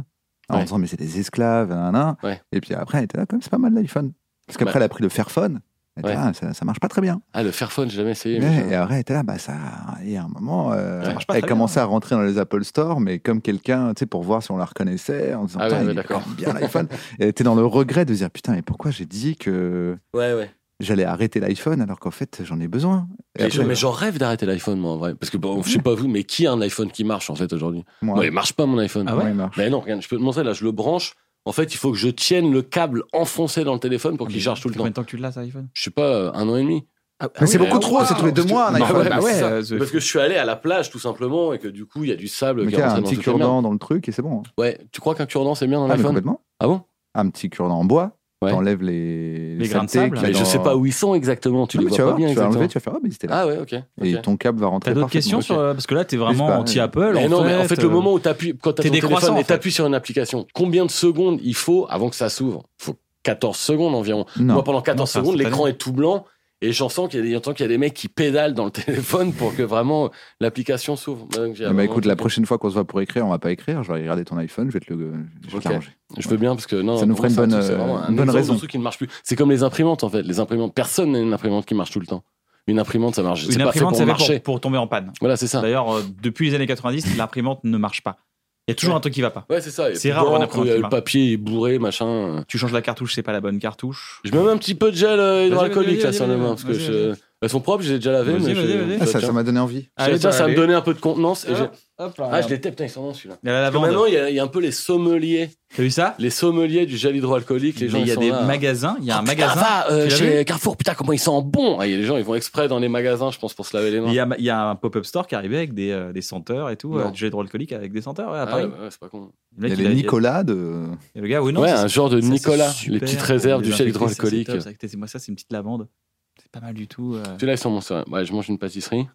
En disant, mais c'est des esclaves, nanana. Ouais. Et puis après, elle était là, comme c'est pas mal l'iPhone. Parce qu'après, Bah. elle a pris le Fairphone. Elle était Ouais. là, ça, ça marche pas très bien. Ah, le Fairphone, j'ai jamais essayé. Ouais, mais et après, elle était là, bah ça. Il y a un moment, euh, Ça marche pas elle très commençait bien. à rentrer dans les Apple Store, mais comme quelqu'un, tu sais, pour voir si on la reconnaissait, en disant, Ah ouais, putain, ouais, il est d'accord. quand même bien l'iPhone. Et elle était dans le regret de se dire, putain, mais pourquoi j'ai dit que Ouais, ouais. j'allais arrêter l'iPhone alors qu'en fait, j'en ai besoin. Et Mais, après, je- mais j'en rêve d'arrêter l'iPhone, moi, en vrai. Parce que, bon, je sais pas vous, mais qui a un iPhone qui marche, en fait, aujourd'hui? moi, Moi, il marche pas, mon iPhone. Ah ouais moi, il marche. Mais non, regarde, je peux te montrer, là, je le branche. En fait, il faut que je tienne le câble enfoncé dans le téléphone pour qu'il charge tout le Ça fait combien temps. de temps que tu l'as, ça, iPhone? Je sais pas, euh, un an et demi. Ah, Mais c'est oui, beaucoup mais- trop, c'est tous les deux parce que- mois un Bah iPhone. ouais, bah mais ouais, c'est ça. euh, c'est- Parce que je suis allé à la plage, tout simplement, et que du coup, il y a du sable Mais qui est tiens, rentré un dans petit toute la merde. cure-dent dans le truc et c'est bon. hein. Ouais, tu crois qu'un cure-dent, c'est bien dans Ah, mais l'iPhone? complètement. Ah bon? Un petit cure-dent en bois, Ouais. t'enlèves les, Les grains de saletés sable. qu'il y a Mais je dans- sais pas où ils sont exactement, tu Non, les mais vois tu vas pas voir, bien tu vas exactement. enlever, tu vas faire, ah, mais c'était là. Ah ouais, ok. Et ok. ton câble va rentrer T'as d'autres parfaitement. questions sur. euh, Parce que là, t'es vraiment Je sais pas, anti-Apple. Mais en non, mais en fait, fait, le euh, moment où t'appuies, quand t'as t'es ton décroissant, téléphone en et fait. t'appuies sur une application, combien de secondes il faut avant que ça s'ouvre? Il faut quatorze secondes environ. Non. Moi, pendant quatorze Non, c'est secondes, instantané. l'écran est tout blanc et j'en sens qu'il y a des, j'entends qu'il y a des mecs qui pédalent dans le téléphone pour que vraiment l'application s'ouvre. Donc, j'ai Ah bah vraiment- écoute, la prochaine fois qu'on se voit pour écrire, on va pas écrire. Je vais regarder ton iPhone, je vais te le, je vais te Ok. l'arranger. Je veux bien parce que non, Ça nous pour moi, ferait une c'est un bonne, truc, c'est euh, vraiment un une bonne exemple raison. de truc qui ne marche plus. C'est comme les imprimantes en fait. Les imprimantes, personne n'a une imprimante qui marche tout le temps. Une imprimante, ça marche. C'est Une pas fait imprimante, pour c'est fait marcher. pour, pour tomber en panne. Voilà, c'est ça. D'ailleurs, euh, depuis les années quatre-vingt-dix, l'imprimante ne marche pas. Il y a toujours Ouais. un truc qui va pas. Ouais, c'est ça. Il y a C'est plus rare, on a d'encre, pris un il y a petit le marque. papier est bourré, machin. Tu changes la cartouche, c'est pas la bonne cartouche. Je mets même un petit peu de gel euh, hydroalcoolique vas-y, là sur vas-y, les mains vas-y, parce que vas-y, je... vas-y. elles sont propres, j'ai déjà lavé. Vas-y, mais vas-y, je- vas-y. Ah, ça tiens. ça m'a donné envie. Tiens, tiens, ça va me donner un peu de contenance. Et j'ai- Hop là. Ah, je l'étais, putain, ils sont bons celui-là. Il y a la Parce que lavande. maintenant, il y, a, il y a un peu les sommeliers. T'as vu ça? Les sommeliers du gel hydroalcoolique. Les gens, Mais il y ils a sont des là. magasins. Il y a un Oh, putain, magasin. va, euh, Tu l'as chez vu Carrefour, putain, comment ils sont bons. Ah, il y a des gens, ils vont exprès dans les magasins, je pense, pour se laver les mains. Il y, a, il y a un pop-up store qui est arrivé avec des, euh, des senteurs et tout, Non. euh, du gel hydroalcoolique avec des senteurs ouais, à Ah, Paris. ouais, ouais, c'est pas con. Le Il y mec, a il les a- Nicolas de. Et le gars, oui, non. Ouais, ça, un c'est- genre de ça, c'est Nicolas, super les petites pour réserves du gel désinfecter, ça, c'est hydroalcoolique. top, ça. Écoutez, c'est moi ça, c'est une petite lavande. C'est pas mal du tout. euh. Celui-là, ils sont bons, c'est vrai. Ouais, je mange une pâtisserie.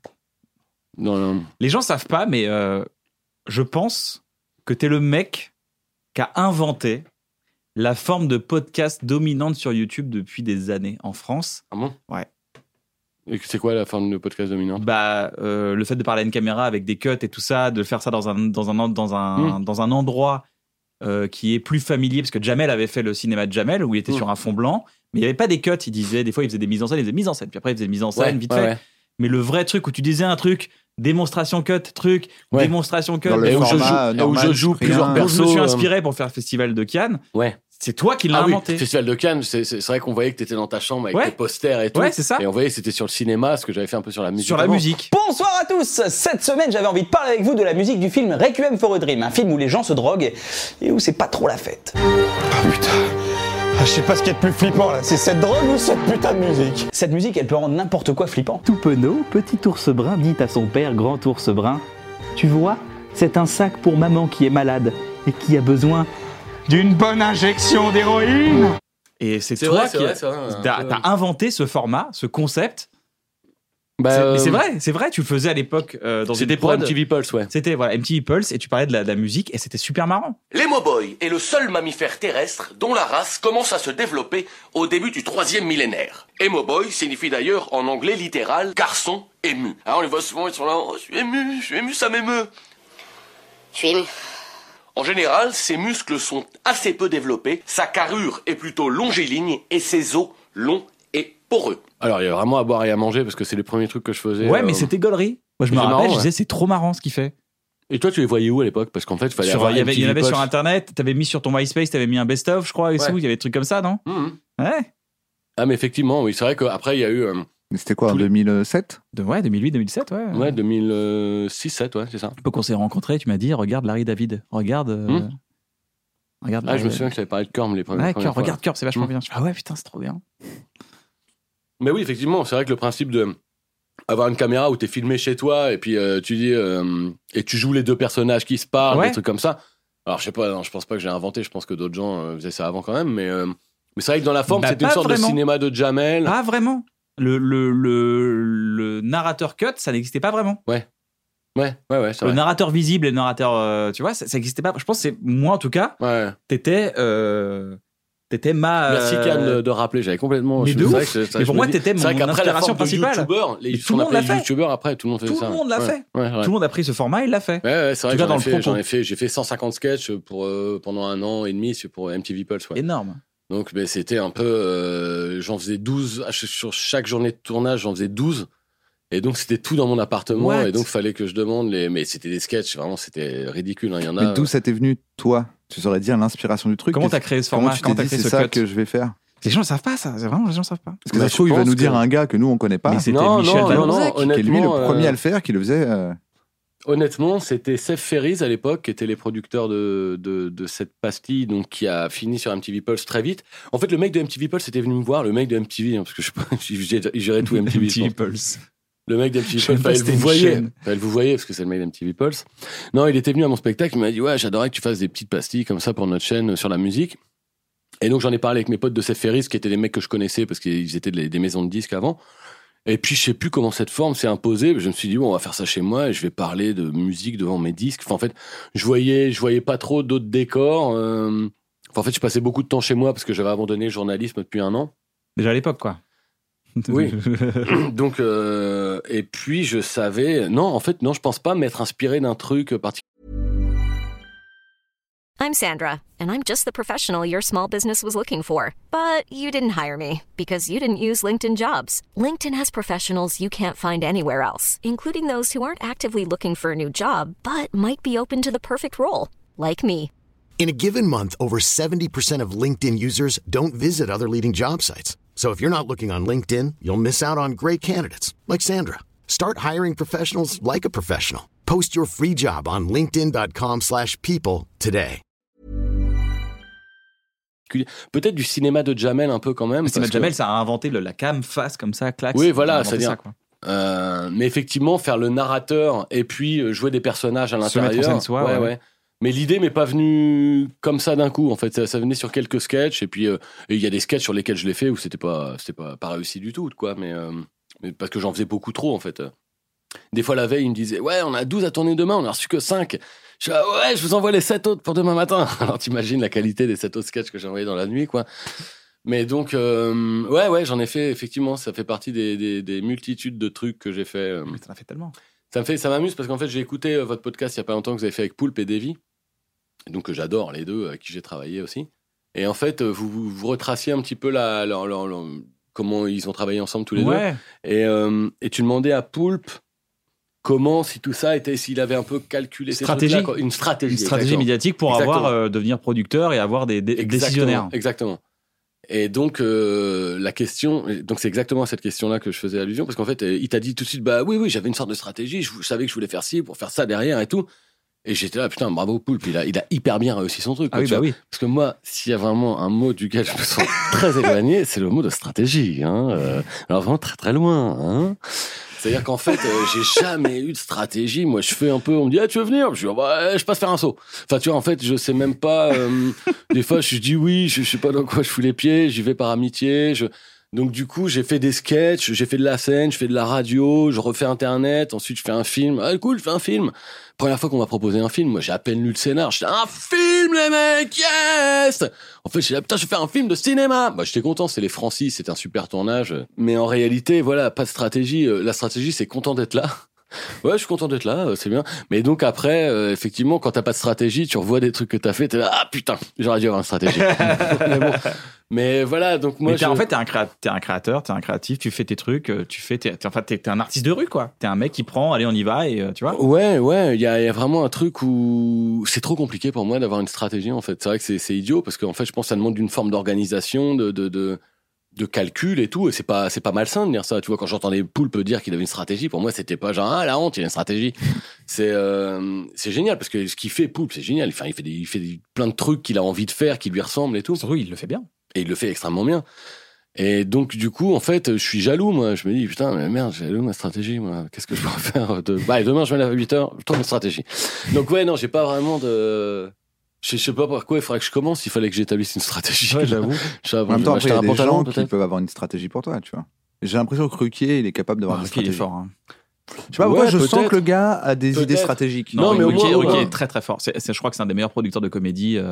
Non, non. Les gens savent pas, mais euh, je pense que t'es le mec qui a inventé la forme de podcast dominante sur YouTube depuis des années en France. Ah bon? Ouais. Et c'est quoi la forme de podcast dominante? Bah, euh, le fait de parler à une caméra avec des cuts et tout ça, de faire ça dans un dans un dans un Mm. dans un endroit euh, qui est plus familier, parce que Jamel avait fait le cinéma de Jamel où il était Mm. sur un fond blanc, mais il y avait pas des cuts. Il disait des fois il faisait des mises en scène, il faisait mise en scène, puis après il faisait des mises en scène Ouais, vite ouais, fait. ouais. Mais le vrai truc où tu disais un truc, démonstration cut, truc, Ouais. démonstration cut, Dans le Et où je format joue- euh, et où normal, je joue rien. plusieurs dont persos. je me suis euh, inspiré pour faire le festival de Cannes. Ouais. C'est toi qui l'as Ah oui, inventé. Festival de Cannes, c'est c'est- c'est vrai qu'on voyait que t'étais dans ta chambre avec Ouais. tes posters et tout. Ouais, c'est ça. Et on voyait que c'était sur le cinéma, ce que j'avais fait un peu sur la musique. Sur la avant. musique. Bonsoir à tous. Cette semaine, j'avais envie de parler avec vous de la musique du film Requiem for a Dream, un film où les gens se droguent et où c'est pas trop la fête. Ah putain, ah, je sais pas ce qui est de plus flippant là, c'est cette drogue ou cette putain de musique. Cette musique, elle peut rendre n'importe quoi flippant. Tout penaud, petit ours brun dit à son père, grand ours brun, « Tu vois, c'est un sac pour maman qui est malade et qui a besoin D'une bonne injection d'héroïne. Et c'est C'est toi vrai, c'est qui vrai, c'est vrai, un t'as peu. t'as inventé ce format, ce concept. Bah, C'est- euh, mais c'est vrai, c'est vrai. Tu le faisais à l'époque euh, dans C'était une pour prod. M T V Pulse, ouais. C'était voilà M T V Pulse et tu parlais de la, de la musique et c'était super marrant. L'hémoboy est le seul mammifère terrestre dont la race commence à se développer au début du troisième millénaire. Hémoboy signifie d'ailleurs en anglais littéral garçon ému. Alors on les voit souvent, ils sont là, oh, je suis ému, je suis ému, ça m'émeut. Je suis ému. En général, ses muscles sont assez peu développés, sa carrure est plutôt longiligne et ses os longs et poreux. Alors, il y a vraiment à boire et à manger parce que c'est les premiers trucs que je faisais. Ouais, euh, mais c'était gaulerie. Moi je me c'est rappelle, marrant, je ouais. disais c'est trop marrant ce qu'il fait. Et toi, tu les voyais où à l'époque? Parce qu'en fait, il fallait Sur- avoir Il y avait, il y en M T V avait sur Pulse. internet. T'avais mis sur ton MySpace, t'avais mis un best-of, je crois, et Ouais. tout. Il y avait des trucs comme ça, non? Mhm. Ouais. Ah, mais effectivement, oui, c'est vrai qu'après, il y a eu. euh, Mais c'était quoi, en Tous les- deux mille sept? De, ouais, deux mille huit, deux mille sept, ouais. ouais, deux mille six sept, ouais, c'est ça. Un peu qu'on s'est rencontrés, tu m'as dit, regarde Larry David, regarde. euh, Hmm. Regarde. Ah, je me Larry souviens que je t'avais parlé de Korn les premières, Ouais, premières Curb, fois. regarde Curb, c'est vachement Hmm. bien. Je fais, ah ouais, putain, c'est trop bien. Mais oui, effectivement, c'est vrai que le principe de avoir une caméra où t'es filmé chez toi et puis euh, tu dis euh, et tu joues les deux personnages qui se parlent, Ouais. des trucs comme ça. Alors je sais pas, non, je pense pas que j'ai inventé. Je pense que d'autres gens euh, faisaient ça avant quand même, mais euh, mais c'est vrai que dans la forme, Bah, c'était une pas sorte vraiment. de cinéma de Jamel. Pas vraiment. Le, le, le, le narrateur cut, ça n'existait pas vraiment. Ouais, ouais, ouais, c'est Le vrai. narrateur visible et le narrateur, euh, tu vois, ça, ça existait pas. Je pense que c'est moi en tout cas, Ouais, t'étais, euh, T'étais ma. Merci Cannes de, de rappeler, j'avais complètement. Mais je, de ouf. Vrai que, ça, mais pour moi, dis, t'étais mon inspiration principale. YouTubeur, les, tout le monde l'a fait. YouTubeurs après, tout le monde fait tout ça. Tout le monde l'a ouais. fait. Ouais, ouais. Tout le monde a pris ce format, il l'a fait. Ouais, ouais c'est vrai. Que j'en, ai fait, j'en ai fait, j'ai fait cent cinquante sketchs pour euh, pendant un an et demi pour M T V Pulse. Ouais. Énorme. Donc, ben, c'était un peu. Euh, j'en faisais douze sur chaque journée de tournage, j'en faisais douze. Et donc, c'était tout dans mon appartement. What? Et donc, il fallait que je demande les. Mais c'était des sketchs, vraiment, c'était ridicule. Hein. Il y en a. Mais d'où ça t'est venu, toi? Tu saurais dire l'inspiration du truc. Comment t'as créé ce format? Comment tu t'es dit, c'est ça que je vais faire? Les gens ne savent pas ça. C'est vraiment, les gens ne savent pas. Parce que ça se trouve, il va nous dire un gars que nous, on ne connaît pas. Mais c'était non, Michel Valonzac, qui est lui le premier à le faire, qui le faisait. Euh... Honnêtement, c'était Seth Ferris à l'époque, qui était les producteurs de, de, de cette pastille, donc qui a fini sur M T V Pulse très vite. En fait, le mec de M T V Pulse était venu me voir, le mec de M T V, hein, parce que je sais pas, il gérait tout M T V. M T V Pulse. Le mec d'M T V Pulse, fallait vous voyez, fallait vous voyez, parce que c'est le mec d'M T V Pulse. Non, il était venu à mon spectacle, il m'a dit ouais, j'adorerais que tu fasses des petites pastilles comme ça pour notre chaîne sur la musique. Et donc j'en ai parlé avec mes potes de Seth Ferris, qui étaient des mecs que je connaissais parce qu'ils étaient des maisons de disques avant. Et puis je sais plus comment cette forme s'est imposée. Je me suis dit bon, on va faire ça chez moi et je vais parler de musique devant mes disques. Enfin, en fait, je voyais, je voyais pas trop d'autres décors. Euh... Enfin, en fait, je passais beaucoup de temps chez moi parce que j'avais abandonné le journalisme depuis un an. Déjà à l'époque, quoi. Oui. Donc, euh, et puis je savais. Non, en fait, non, je pense pas m'être inspiré d'un truc particulier. I'm Sandra, and I'm just the professional your small business was looking for. But you didn't hire me because you didn't use LinkedIn Jobs. LinkedIn has professionals you can't find anywhere else, including those who aren't actively looking for a new job, but might be open to the perfect role, like me. In a given month, over seventy percent of LinkedIn users don't visit other leading job sites. So if you're not looking on LinkedIn, you'll miss out on great candidates like Sandra. Start hiring professionals like a professional. Post your free job on linkedin dot com slash people today. Peut-être du cinéma de Jamel un peu quand même. Le cinéma de Jamel, que... ça a inventé le, la cam face comme ça, claque. Oui, voilà, c'est-à-dire. Ça, quoi. Euh, mais effectivement, faire le narrateur et puis jouer des personnages à l'intérieur. Se mettre en scène soi, ouais, ouais. ouais. Mais l'idée m'est pas venue comme ça d'un coup. En fait, ça, ça venait sur quelques sketchs et puis il euh, y a des sketchs sur lesquels je l'ai fait où c'était pas, c'était pas, pas réussi du tout, quoi. Mais, euh, mais parce que j'en faisais beaucoup trop, en fait. Des fois la veille, il me disait ouais, on a douze à tourner demain, on a reçu que cinq. Je dis, ah ouais, je vous envoie les sept autres pour demain matin. Alors t'imagines la qualité des sept autres sketchs que j'ai envoyés dans la nuit, quoi. Mais donc, euh, ouais, ouais, j'en ai fait, effectivement, ça fait partie des, des, des multitudes de trucs que j'ai fait. Euh, Mais t'en as fait tellement. Ça me fait, ça m'amuse parce qu'en fait, j'ai écouté euh, votre podcast il y a pas longtemps que vous avez fait avec Poulpe et Davy. Donc, que j'adore, les deux, avec qui j'ai travaillé aussi. Et en fait, vous, vous, vous retraciez un petit peu la, la, la, la, comment ils ont travaillé ensemble tous les ouais. deux. Et, euh, et tu demandais à Poulpe comment, si tout ça était, s'il avait un peu calculé stratégie. Ces trucs-là, une stratégie. Une stratégie médiatique pour exactement. avoir, euh, devenir producteur et avoir des, des exactement, décisionnaires. Exactement. Et donc, euh, la question, donc c'est exactement à cette question-là que je faisais allusion, parce qu'en fait, il t'a dit tout de suite, bah oui, oui, j'avais une sorte de stratégie, je, je savais que je voulais faire ci pour faire ça derrière et tout. Et j'étais là, putain, bravo Poulpe, il a, il a hyper bien réussi son truc. Ah oui, bah oui. Parce que moi, s'il y a vraiment un mot duquel je me sens très éloigné, c'est le mot de stratégie. Hein. Euh, alors vraiment très très loin. Hein. C'est-à-dire qu'en fait, euh, j'ai jamais eu de stratégie. Moi, je fais un peu, on me dit, ah, tu veux venir? Je dis, bah, je passe faire un saut. Enfin, tu vois, en fait, je sais même pas. Euh, des fois, je dis oui, je, je sais pas dans quoi je fous les pieds. J'y vais par amitié. Je... Donc, du coup, j'ai fait des sketchs, j'ai fait de la scène, je fais de la radio, je refais Internet. Ensuite, je fais un film. Ah, cool, je fais un film. Première fois qu'on m'a proposé un film, moi, j'ai à peine lu le scénar. Je dis, un film, les mecs, yes! En fait, j'ai dit, putain, je vais faire un film de cinéma. Bah, j'étais content, c'est les Francis, c'était un super tournage. Mais en réalité, voilà, pas de stratégie. La stratégie, c'est content d'être là. Ouais, je suis content d'être là, c'est bien. Mais donc après, euh, effectivement, quand t'as pas de stratégie, tu revois des trucs que t'as fait, t'es là, ah putain, j'aurais dû avoir une stratégie. mais, bon. Mais voilà, donc moi. Mais t'es, je... en fait, t'es un, créa... t'es un créateur, t'es un créatif, tu fais tes trucs, tu fais, t'es, t'es, enfin, t'es, t'es un artiste de rue, quoi. T'es un mec qui prend, allez, on y va, et tu vois. Ouais, ouais, il y a, y a vraiment un truc où c'est trop compliqué pour moi d'avoir une stratégie, en fait. C'est vrai que c'est, c'est idiot parce qu'en fait, je pense que ça demande une forme d'organisation, de, de, de... de calcul et tout, et c'est pas c'est pas malsain de dire ça, tu vois. Quand j'entendais Poulpe dire qu'il avait une stratégie, pour moi c'était pas genre ah la honte, il a une stratégie. C'est euh, c'est génial parce que ce qu'il fait Poulpe, c'est génial. Enfin, il fait des, il fait des, plein de trucs qu'il a envie de faire, qui lui ressemblent et tout. Surtout il le fait bien. Et il le fait extrêmement bien. Et donc du coup en fait je suis jaloux, moi. Je me dis putain mais merde, j'ai jaloux ma stratégie, moi. Qu'est-ce que je pourrais faire de... Bah demain je me lève à huit heures, je trouve une stratégie. Donc ouais non, j'ai pas vraiment de... Je sais pas par quoi il faudrait que je commence, il fallait que j'établisse une stratégie. Ouais, j'avoue. En même temps, après, il y a des gens qui peuvent avoir une stratégie pour toi, tu vois. J'ai l'impression que Ruquier, il est capable d'avoir ah, une stratégie. Il est fort. Hein. Je sais pas pourquoi, ouais, je peut-être. sens que le gars a des Peut-être. idées stratégiques. Non, non mais Ruquier, au moins, Ruquier ouais. est très très fort. C'est, c'est, je crois que c'est un des meilleurs producteurs de comédie. Euh,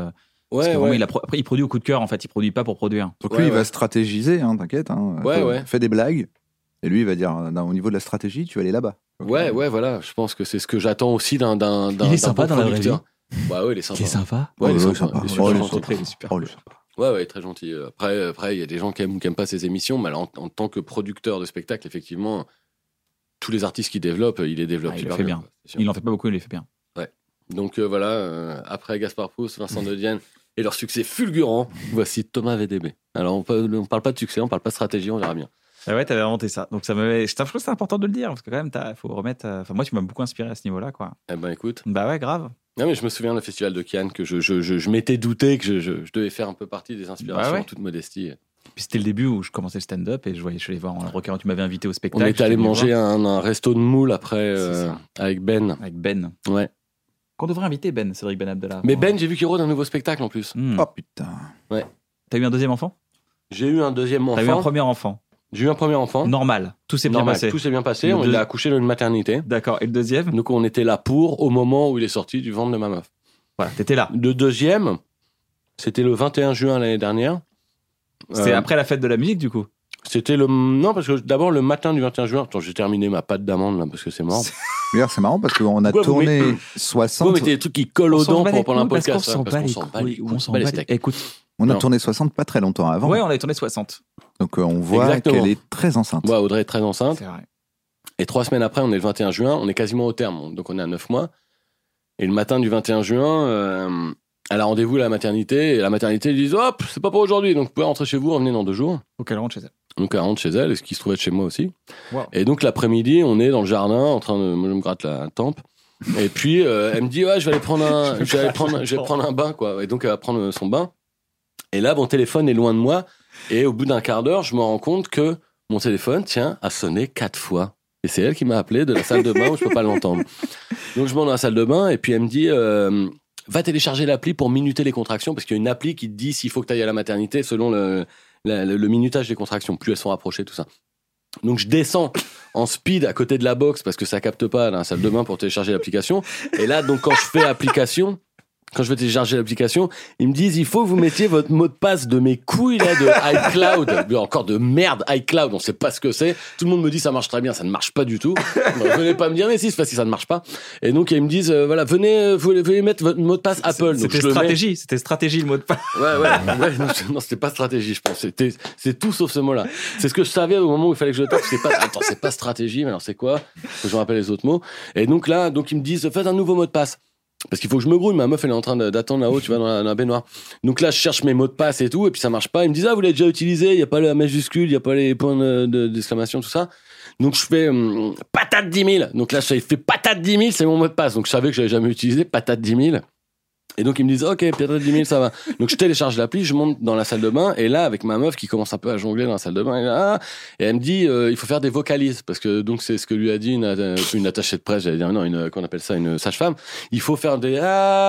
Ouais, Parce que vraiment, ouais. il a pro- Après, il produit au coup de cœur, en fait. Il produit pas pour produire. Donc Ouais, lui, il ouais. va stratégiser, hein, t'inquiète. Hein. Ouais, Toi, ouais. Fais des blagues. Et lui, il va dire, non, au niveau de la stratégie, tu vas aller là-bas. Ouais, ouais, voilà. Je pense que c'est ce que j'attends aussi d'un d'un d'un. Il est d'un sympa bon dans la vraie producteur. Bah ouais, il est sympa. Il est sympa. Ouais, il est Oh, sympa. sympa. Il est Oh, super il est gentil. rencontré, il est super Oh, le cool. sympa. Ouais, ouais, très gentil. Après, après, il y a des gens qui aiment ou qui aiment pas ses émissions, mais alors, en, en tant que producteur de spectacle, effectivement, tous les artistes qu'il développe, il les développe Ah, il le super fait bien. quoi, c'est sûr. Il en fait pas beaucoup, il les fait bien. Donc euh, voilà, euh, après Gaspard Proust, Vincent de Dienne et leur succès fulgurant, voici Thomas V D B. Alors on, peut, on parle pas de succès, on parle pas de stratégie, on verra bien. Ah ouais, t'avais inventé ça. Donc ça me. Je trouve que c'est important de le dire parce que quand même, il faut remettre. euh, Enfin, moi, tu m'as beaucoup inspiré à ce niveau-là, quoi. Eh ben écoute, Bah ouais, grave. non mais je me souviens du festival de Cannes que je, je, je, je m'étais douté que je, je, je devais faire un peu partie des inspirations Bah ouais. en toute modestie. Puis c'était le début où je commençais le stand-up et je voyais, je suis allé voir en Rocker, tu m'avais invité au On spectacle. était allé j'étais venu manger voir un, un resto de moule après euh, ça. avec Ben. avec Ben. Ouais. Qu'on devrait inviter Ben, Cédric Ben Abdallah. Mais Ben, j'ai vu qu'il rôde un nouveau spectacle en plus. Hmm. Oh putain. T'as eu un deuxième enfant? J'ai eu un deuxième T'as eu un enfant. premier enfant. J'ai eu un premier enfant. Normal. Tout s'est bien Normal, passé. tout s'est bien passé. Le On deux- l'a accouché dans une maternité. D'accord. Et le deuxième? Donc on était là pour au moment où il est sorti du ventre de ma meuf. Voilà, t'étais là. Le deuxième, c'était le vingt et un juin l'année dernière. C'était Euh, après la fête de la musique, du coup. C'était le non parce que d'abord le matin du vingt et un juin. Attends, j'ai terminé ma pâte d'amande là parce que c'est mort. D'ailleurs, c'est marrant parce qu'on a Pourquoi vous tourné mettez- soixante. Vous mettez des trucs qui collent aux dents pour pendant un parce qu'on podcast. s'en hein, bat parce les qu'on s'en bat couilles. les- On s'en bat les bat les- steaks. Écoute. On a Non. tourné soixante pas très longtemps avant. Ouais, on avait tourné soixante. Donc euh, on voit Exactement. qu'elle est très enceinte. Ouais, Audrey est très enceinte. C'est vrai. Et trois semaines après, on est le vingt et un juin, on est quasiment au terme. Donc on est à neuf mois. Et le matin du vingt et un juin, euh, elle a rendez-vous à la maternité. Et la maternité, ils disent hop, c'est pas pour aujourd'hui. Donc vous pouvez rentrer chez vous, revenez dans deux jours. Faut qu'elle rentre chez elle. Donc elle rentre chez elle, et ce qui se trouvait être chez moi aussi. Wow. Et donc l'après-midi, on est dans le jardin en train de. Moi, je me gratte la tempe. Et puis euh, elle me dit ouais, je vais aller prendre un, je vais aller prendre, je vais prendre un bain quoi. Et donc elle va prendre son bain. Et là, mon téléphone est loin de moi. Et au bout d'un quart d'heure, je me rends compte que mon téléphone, tiens, a sonné quatre fois. Et c'est elle qui m'a appelé de la salle de bain où je peux pas l'entendre. Donc je monte dans la salle de bain et puis elle me dit euh, va télécharger l'appli pour minuter les contractions parce qu'il y a une appli qui te dit s'il faut que tu ailles à la maternité selon le, la- le, le minutage des contractions. Plus elles sont rapprochées, tout ça. Donc je descends en speed à côté de la box parce que ça capte pas dans la salle de bain pour télécharger l'application. Et là, donc quand je fais application, quand je vais télécharger l'application, ils me disent il faut que vous mettiez votre mot de passe de mes couilles là de iCloud, Mais encore de merde iCloud, on sait pas ce que c'est. Tout le monde me dit ça marche très bien, ça ne marche pas du tout. Bon, venez pas me dire mais si c'est facile, ça ne marche pas. Et donc ils me disent euh, voilà venez euh, vous venez mettre votre mot de passe Apple. Donc, C'était je le mets. stratégie. C'était stratégie le mot de passe. Ouais, ouais, ouais non, c'est- non, c'était pas stratégie, je pense. C'était, c'est tout sauf ce mot-là. C'est ce que je savais au moment où il fallait que je le tape. C'est pas, attends, c'est pas stratégie, mais alors c'est quoi? Que je me rappelle les autres mots. Et donc là, donc ils me disent, faites un nouveau mot de passe. Parce qu'il faut que je me grouille. Ma meuf, elle est en train de- d'attendre là-haut, tu vois, dans la, dans la baignoire. Donc là, je cherche mes mots de passe et tout, et puis ça marche pas. Ils me disent, ah, vous l'avez déjà utilisé, il y a pas la majuscule, il y a pas les points de- de- d'exclamation, tout ça. Donc je fais hum, patate dix mille. Donc là, je fais patate dix mille, c'est mon mot de passe. Donc je savais que j'avais jamais utilisé patate dix mille. Et donc ils me disent ok patate dix mille ça va. Donc je télécharge l'appli, je monte dans la salle de bain et là avec ma meuf qui commence un peu à jongler dans la salle de bain et, là, et elle me dit euh, il faut faire des vocalises parce que donc c'est ce que lui a dit une, une attachée de presse, j'allais dire non une qu'on appelle ça une sage-femme. Il faut faire des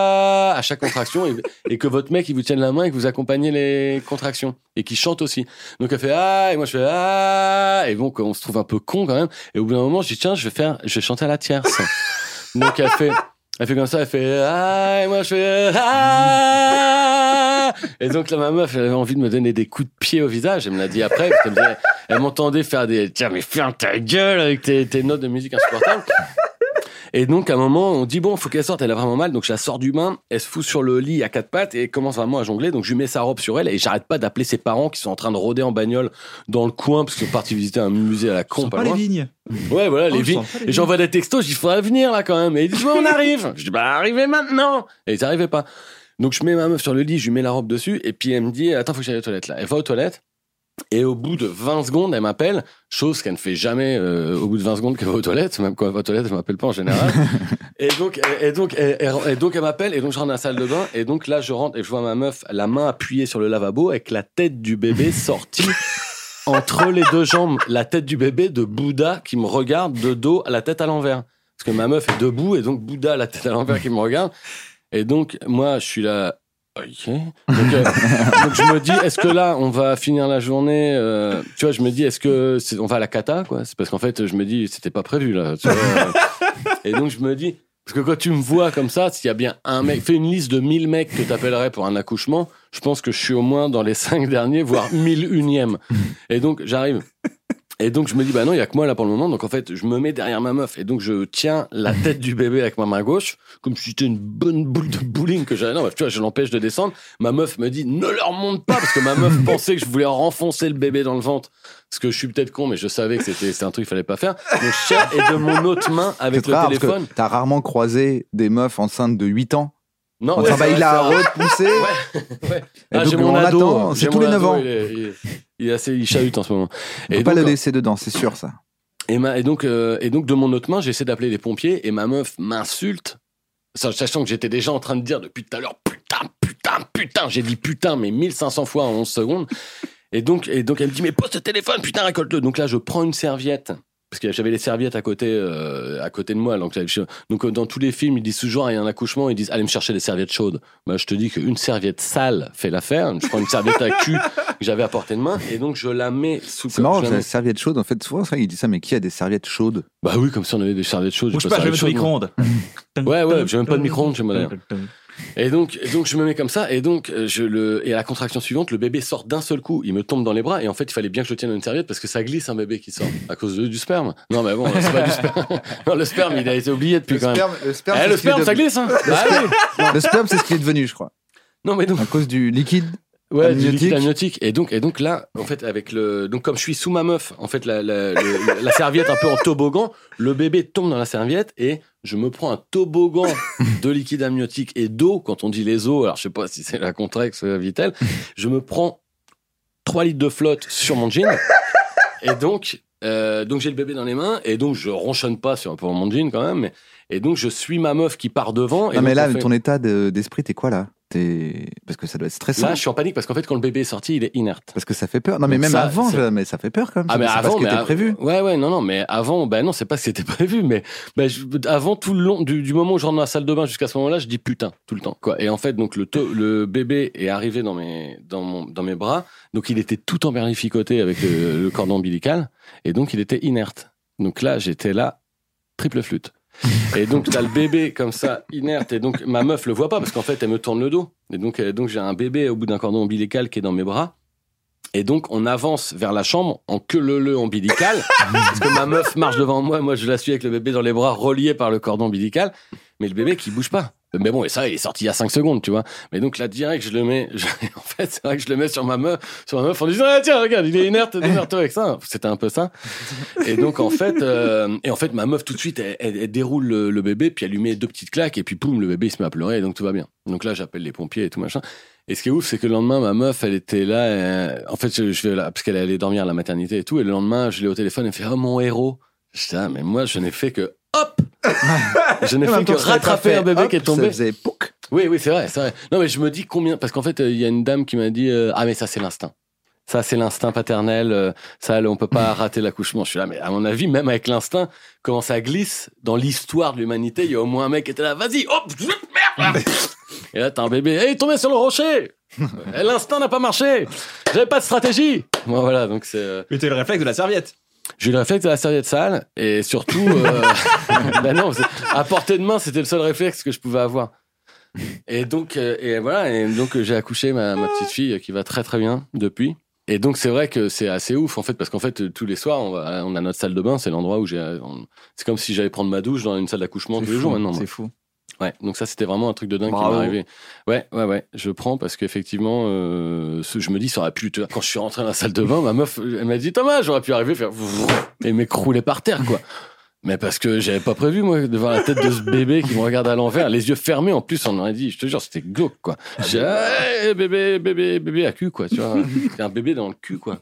ah à chaque contraction et, et que votre mec il vous tienne la main et que vous accompagnez les contractions et qu'il chante aussi. Donc elle fait ah et moi je fais ah et donc on se trouve un peu con quand même et au bout d'un moment je dis tiens je vais faire je vais chanter à la tierce. Donc elle fait Elle fait comme ça, elle fait ah, et moi je fais ah. Et donc là, ma meuf, elle avait envie de me donner des coups de pied au visage. Elle me l'a dit après, parce qu'elle me disait, elle m'entendait faire des tiens, mais ferme ta gueule avec tes, tes notes de musique insupportables. Et donc, à un moment, on dit bon, faut qu'elle sorte, elle a vraiment mal. Donc, je la sors du bain, elle se fout sur le lit à quatre pattes et elle commence vraiment à jongler. Donc, je lui mets sa robe sur elle et j'arrête pas d'appeler ses parents qui sont en train de rôder en bagnole dans le coin parce qu'ils sont partis visiter un musée à la con. Pas, Pas les loin. vignes. Ouais, voilà, Oh, les je vignes. sens pas les Et j'envoie des textos, je dis, faudrait venir là quand même. Et ils disent, ouais, on arrive. Je dis, bah, arrivez maintenant. Et ils arrivaient pas. Donc, je mets ma meuf sur le lit, je lui mets la robe dessus, et puis elle me dit, attends, faut que j'aille aux toilettes là. Elle va aux toilettes. Et au bout de vingt secondes, elle m'appelle, chose qu'elle ne fait jamais euh, au bout de vingt secondes qu'elle va aux toilettes, même quand elle va aux toilettes, elle m'appelle pas en général. et donc, et, et donc, et, et- et donc elle m'appelle, et donc je rentre dans la salle de bain, et donc là je rentre et je vois ma meuf, la main appuyée sur le lavabo, avec la tête du bébé sortie entre les deux jambes, la tête du bébé de Bouddha qui me regarde de dos, la tête à l'envers. Parce que ma meuf est debout, et donc Bouddha, la tête à l'envers qui me regarde. Et donc, moi, je suis là. Ok. Donc, euh, donc je me dis, est-ce que là, on va finir la journée euh, tu vois, je me dis, est-ce que c'est, on va à la cata, quoi. C'est parce qu'en fait, je me dis, c'était pas prévu là. Tu vois, et donc je me dis, Parce que quand tu me vois comme ça, s'il y a bien un mec, fais une liste de mille mecs que t'appellerais pour un accouchement, je pense que je suis au moins dans les cinq derniers, voire mille unième. Et donc, j'arrive. Et donc, je me dis, bah non, il y a que moi là pour le moment. Donc, en fait, je me mets derrière ma meuf. Et donc, je tiens la tête du bébé avec ma main gauche, comme si c'était une bonne boule de bowling que j'avais. Non, bah, tu vois, je l'empêche de descendre. Ma meuf me dit, ne leur monte pas, parce que ma meuf pensait que je voulais renfoncer le bébé dans le ventre. Parce que je suis peut-être con, mais je savais que c'était, c'était un truc qu'il fallait pas faire. Donc, je tiens, et de mon autre main, avec C'est le rare, téléphone. T'as rarement croisé des meufs enceintes de huit ans. Non, enfin, ouais, bah, c'est il vrai, a c'est vrai. repoussé. Ouais, ouais. Et Ah, donc, j'ai mon on ado. l'attend, j'ai c'est mon tous les ado, neuf ans. Il est, il est, il est assez, il chahute en ce moment. On peut Et pas donc, le laisser dedans, c'est sûr, ça. Et, ma, et, donc, euh, et donc, de mon autre main, j'essaie d'appeler les pompiers et ma meuf m'insulte, sachant que j'étais déjà en train de dire depuis tout à l'heure, putain, putain, putain. J'ai dit putain, mais mille cinq cents fois en onze secondes. Et donc, et donc, elle me dit, mais pose ce téléphone, putain, récolte-le. Donc là, je prends une serviette. Parce que j'avais les serviettes à côté, euh, à côté de moi. Donc, donc, dans tous les films, ils disent toujours, il y a un accouchement, ils disent, allez me chercher des serviettes chaudes. Bah, je te dis qu'une serviette sale fait l'affaire. Je prends une serviette à cul que j'avais à portée de main, et donc je la mets sous. C'est marrant, la la mets... serviette chaude. En fait, souvent, ça, il dit ça, mais qui a des serviettes chaudes? Bah oui, comme si on avait des serviettes chaudes. Bouge pas, je vais mettre au micro-ondes. Ouais, ouais, j'ai même pas de micro-ondes chez moi d'ailleurs. Et donc, et donc, je me mets comme ça, et donc, je le, et à la contraction suivante, le bébé sort d'un seul coup, il me tombe dans les bras, et en fait, il fallait bien que je tienne une serviette parce que ça glisse un bébé qui sort à cause de, du sperme. Non, mais bon, c'est pas du sperme. Non, le sperme, il a été oublié depuis Le quand sperme, même. le sperme, Eh, c'est le ce qui est sperme, ça devenu. glisse, hein. Le Bah sperme, oui. non, le sperme, c'est ce qui est devenu, je crois. Non, mais donc. À cause du liquide. Ouais, amniotique. du liquide amniotique. Et donc, et donc là, en fait, avec le, donc comme je suis sous ma meuf, en fait, la, la, le- la serviette un peu en toboggan, le bébé tombe dans la serviette et je me prends un toboggan de liquide amniotique et d'eau. Quand on dit les eaux, alors je sais pas si c'est la Contrex, euh, Vitel, je me prends trois litres de flotte sur mon jean. Et donc, euh, donc j'ai le bébé dans les mains et donc je ronchonne pas sur pour mon jean quand même. Mais, et donc je suis ma meuf qui part devant. Et Non, mais donc, là, on fait- ton état de- d'esprit, t'es quoi là? T'es... Parce que ça doit être stressant. Là, je suis en panique parce qu'en fait, quand le bébé est sorti, il est inerte. Parce que ça fait peur. Non, mais Donc même ça, avant, c'est- je- mais ça fait peur quand même. Ah, mais c'est avant, pas ce qui mais était av- prévu. Ouais, ouais, non, non, mais avant, ben non, c'est pas ce qui était prévu, mais ben, je- avant tout le long, du, du moment où je rentre dans la salle de bain jusqu'à ce moment-là, je dis putain, tout le temps, quoi. Et en fait, donc, le, to- le bébé est arrivé dans mes, dans mon, dans mes bras, donc il était tout emberlificoté avec le, le cordon ombilical, et donc il était inerte. Donc là, j'étais là, triple flûte. Et donc t'as le bébé comme ça inerte et donc ma meuf le voit pas parce qu'en fait elle me tourne le dos et donc euh, donc j'ai un bébé au bout d'un cordon ombilical qui est dans mes bras et donc on avance vers la chambre en queue leu leu ombilical parce que ma meuf marche devant moi, moi je la suis avec le bébé dans les bras relié par le cordon ombilical, mais le bébé qui bouge pas. Mais bon, et ça, il est sorti il y a cinq secondes, tu vois. Mais donc là, direct, je le mets, je- en fait, c'est vrai que je le mets sur ma meuf, sur ma meuf en disant, ah, tiens, regarde, il est inerte, démerde-toi avec ça. C'était un peu ça. Et donc, en fait, euh, et en fait, ma meuf, tout de suite, elle, elle- elle déroule le, le bébé, puis elle lui met deux petites claques, et puis poum, le bébé, il se met à pleurer, et donc tout va bien. Donc là, j'appelle les pompiers et tout machin. Et ce qui est ouf, c'est que le lendemain, ma meuf, elle était là, euh, en fait, je, je vais là, parce qu'elle allait dormir à la maternité et tout, et le lendemain, je l'ai au téléphone, elle me fait, oh, mon héros. Je dis, ah, mais moi, je n'ai fait que, hop! Je n'ai En fait même que temps, ça avait pas rattraper fait, un bébé hop, qui est tombé. Ça faisait pouc. Oui, oui, c'est vrai, c'est vrai. Non, mais je me dis combien, parce qu'en fait, il y a une dame qui m'a dit, euh, ah, mais ça, c'est l'instinct. Ça, c'est l'instinct paternel. euh, ça, on peut pas rater l'accouchement. Je suis là, mais à mon avis, même avec l'instinct, comment ça glisse dans l'histoire de l'humanité, il y a au moins un mec qui était là, vas-y, hop, merde. Et là, t'as un bébé, hey, il est tombé sur le rocher. Et l'instinct n'a pas marché. J'avais pas de stratégie. Bon, voilà, donc c'est. euh, Mais t'as eu le réflexe de la serviette. J'ai eu le réflexe de la serviette sale et surtout, euh, bah non, c'est- à portée de main, c'était le seul réflexe que je pouvais avoir. Et donc, euh, et voilà, et donc euh, j'ai accouché ma, ma petite fille euh, qui va très très bien depuis. Et donc c'est vrai que c'est assez ouf en fait parce qu'en fait euh, tous les soirs on, va, on a notre salle de bain, c'est l'endroit où j'ai, on- c'est comme si j'allais prendre ma douche dans une salle d'accouchement C'est tous les fou, jours maintenant. moi. C'est fou. Ouais, donc ça c'était vraiment un truc de dingue Bravo. qui m'est arrivé. Ouais, ouais, ouais, je prends parce qu'effectivement, euh, ce- je me dis ça aurait pu. te- Quand je suis rentré dans la salle de bain, ma meuf, elle m'a dit Thomas, j'aurais pu arriver faire et m'écrouler par terre quoi. Mais parce que j'avais pas prévu moi de voir la tête de ce bébé qui me regarde à l'envers, les yeux fermés en plus, on aurait dit, je te jure, c'était glauque quoi. J'ai hey, bébé, bébé, bébé à cul quoi, tu vois, c'est un bébé dans le cul quoi.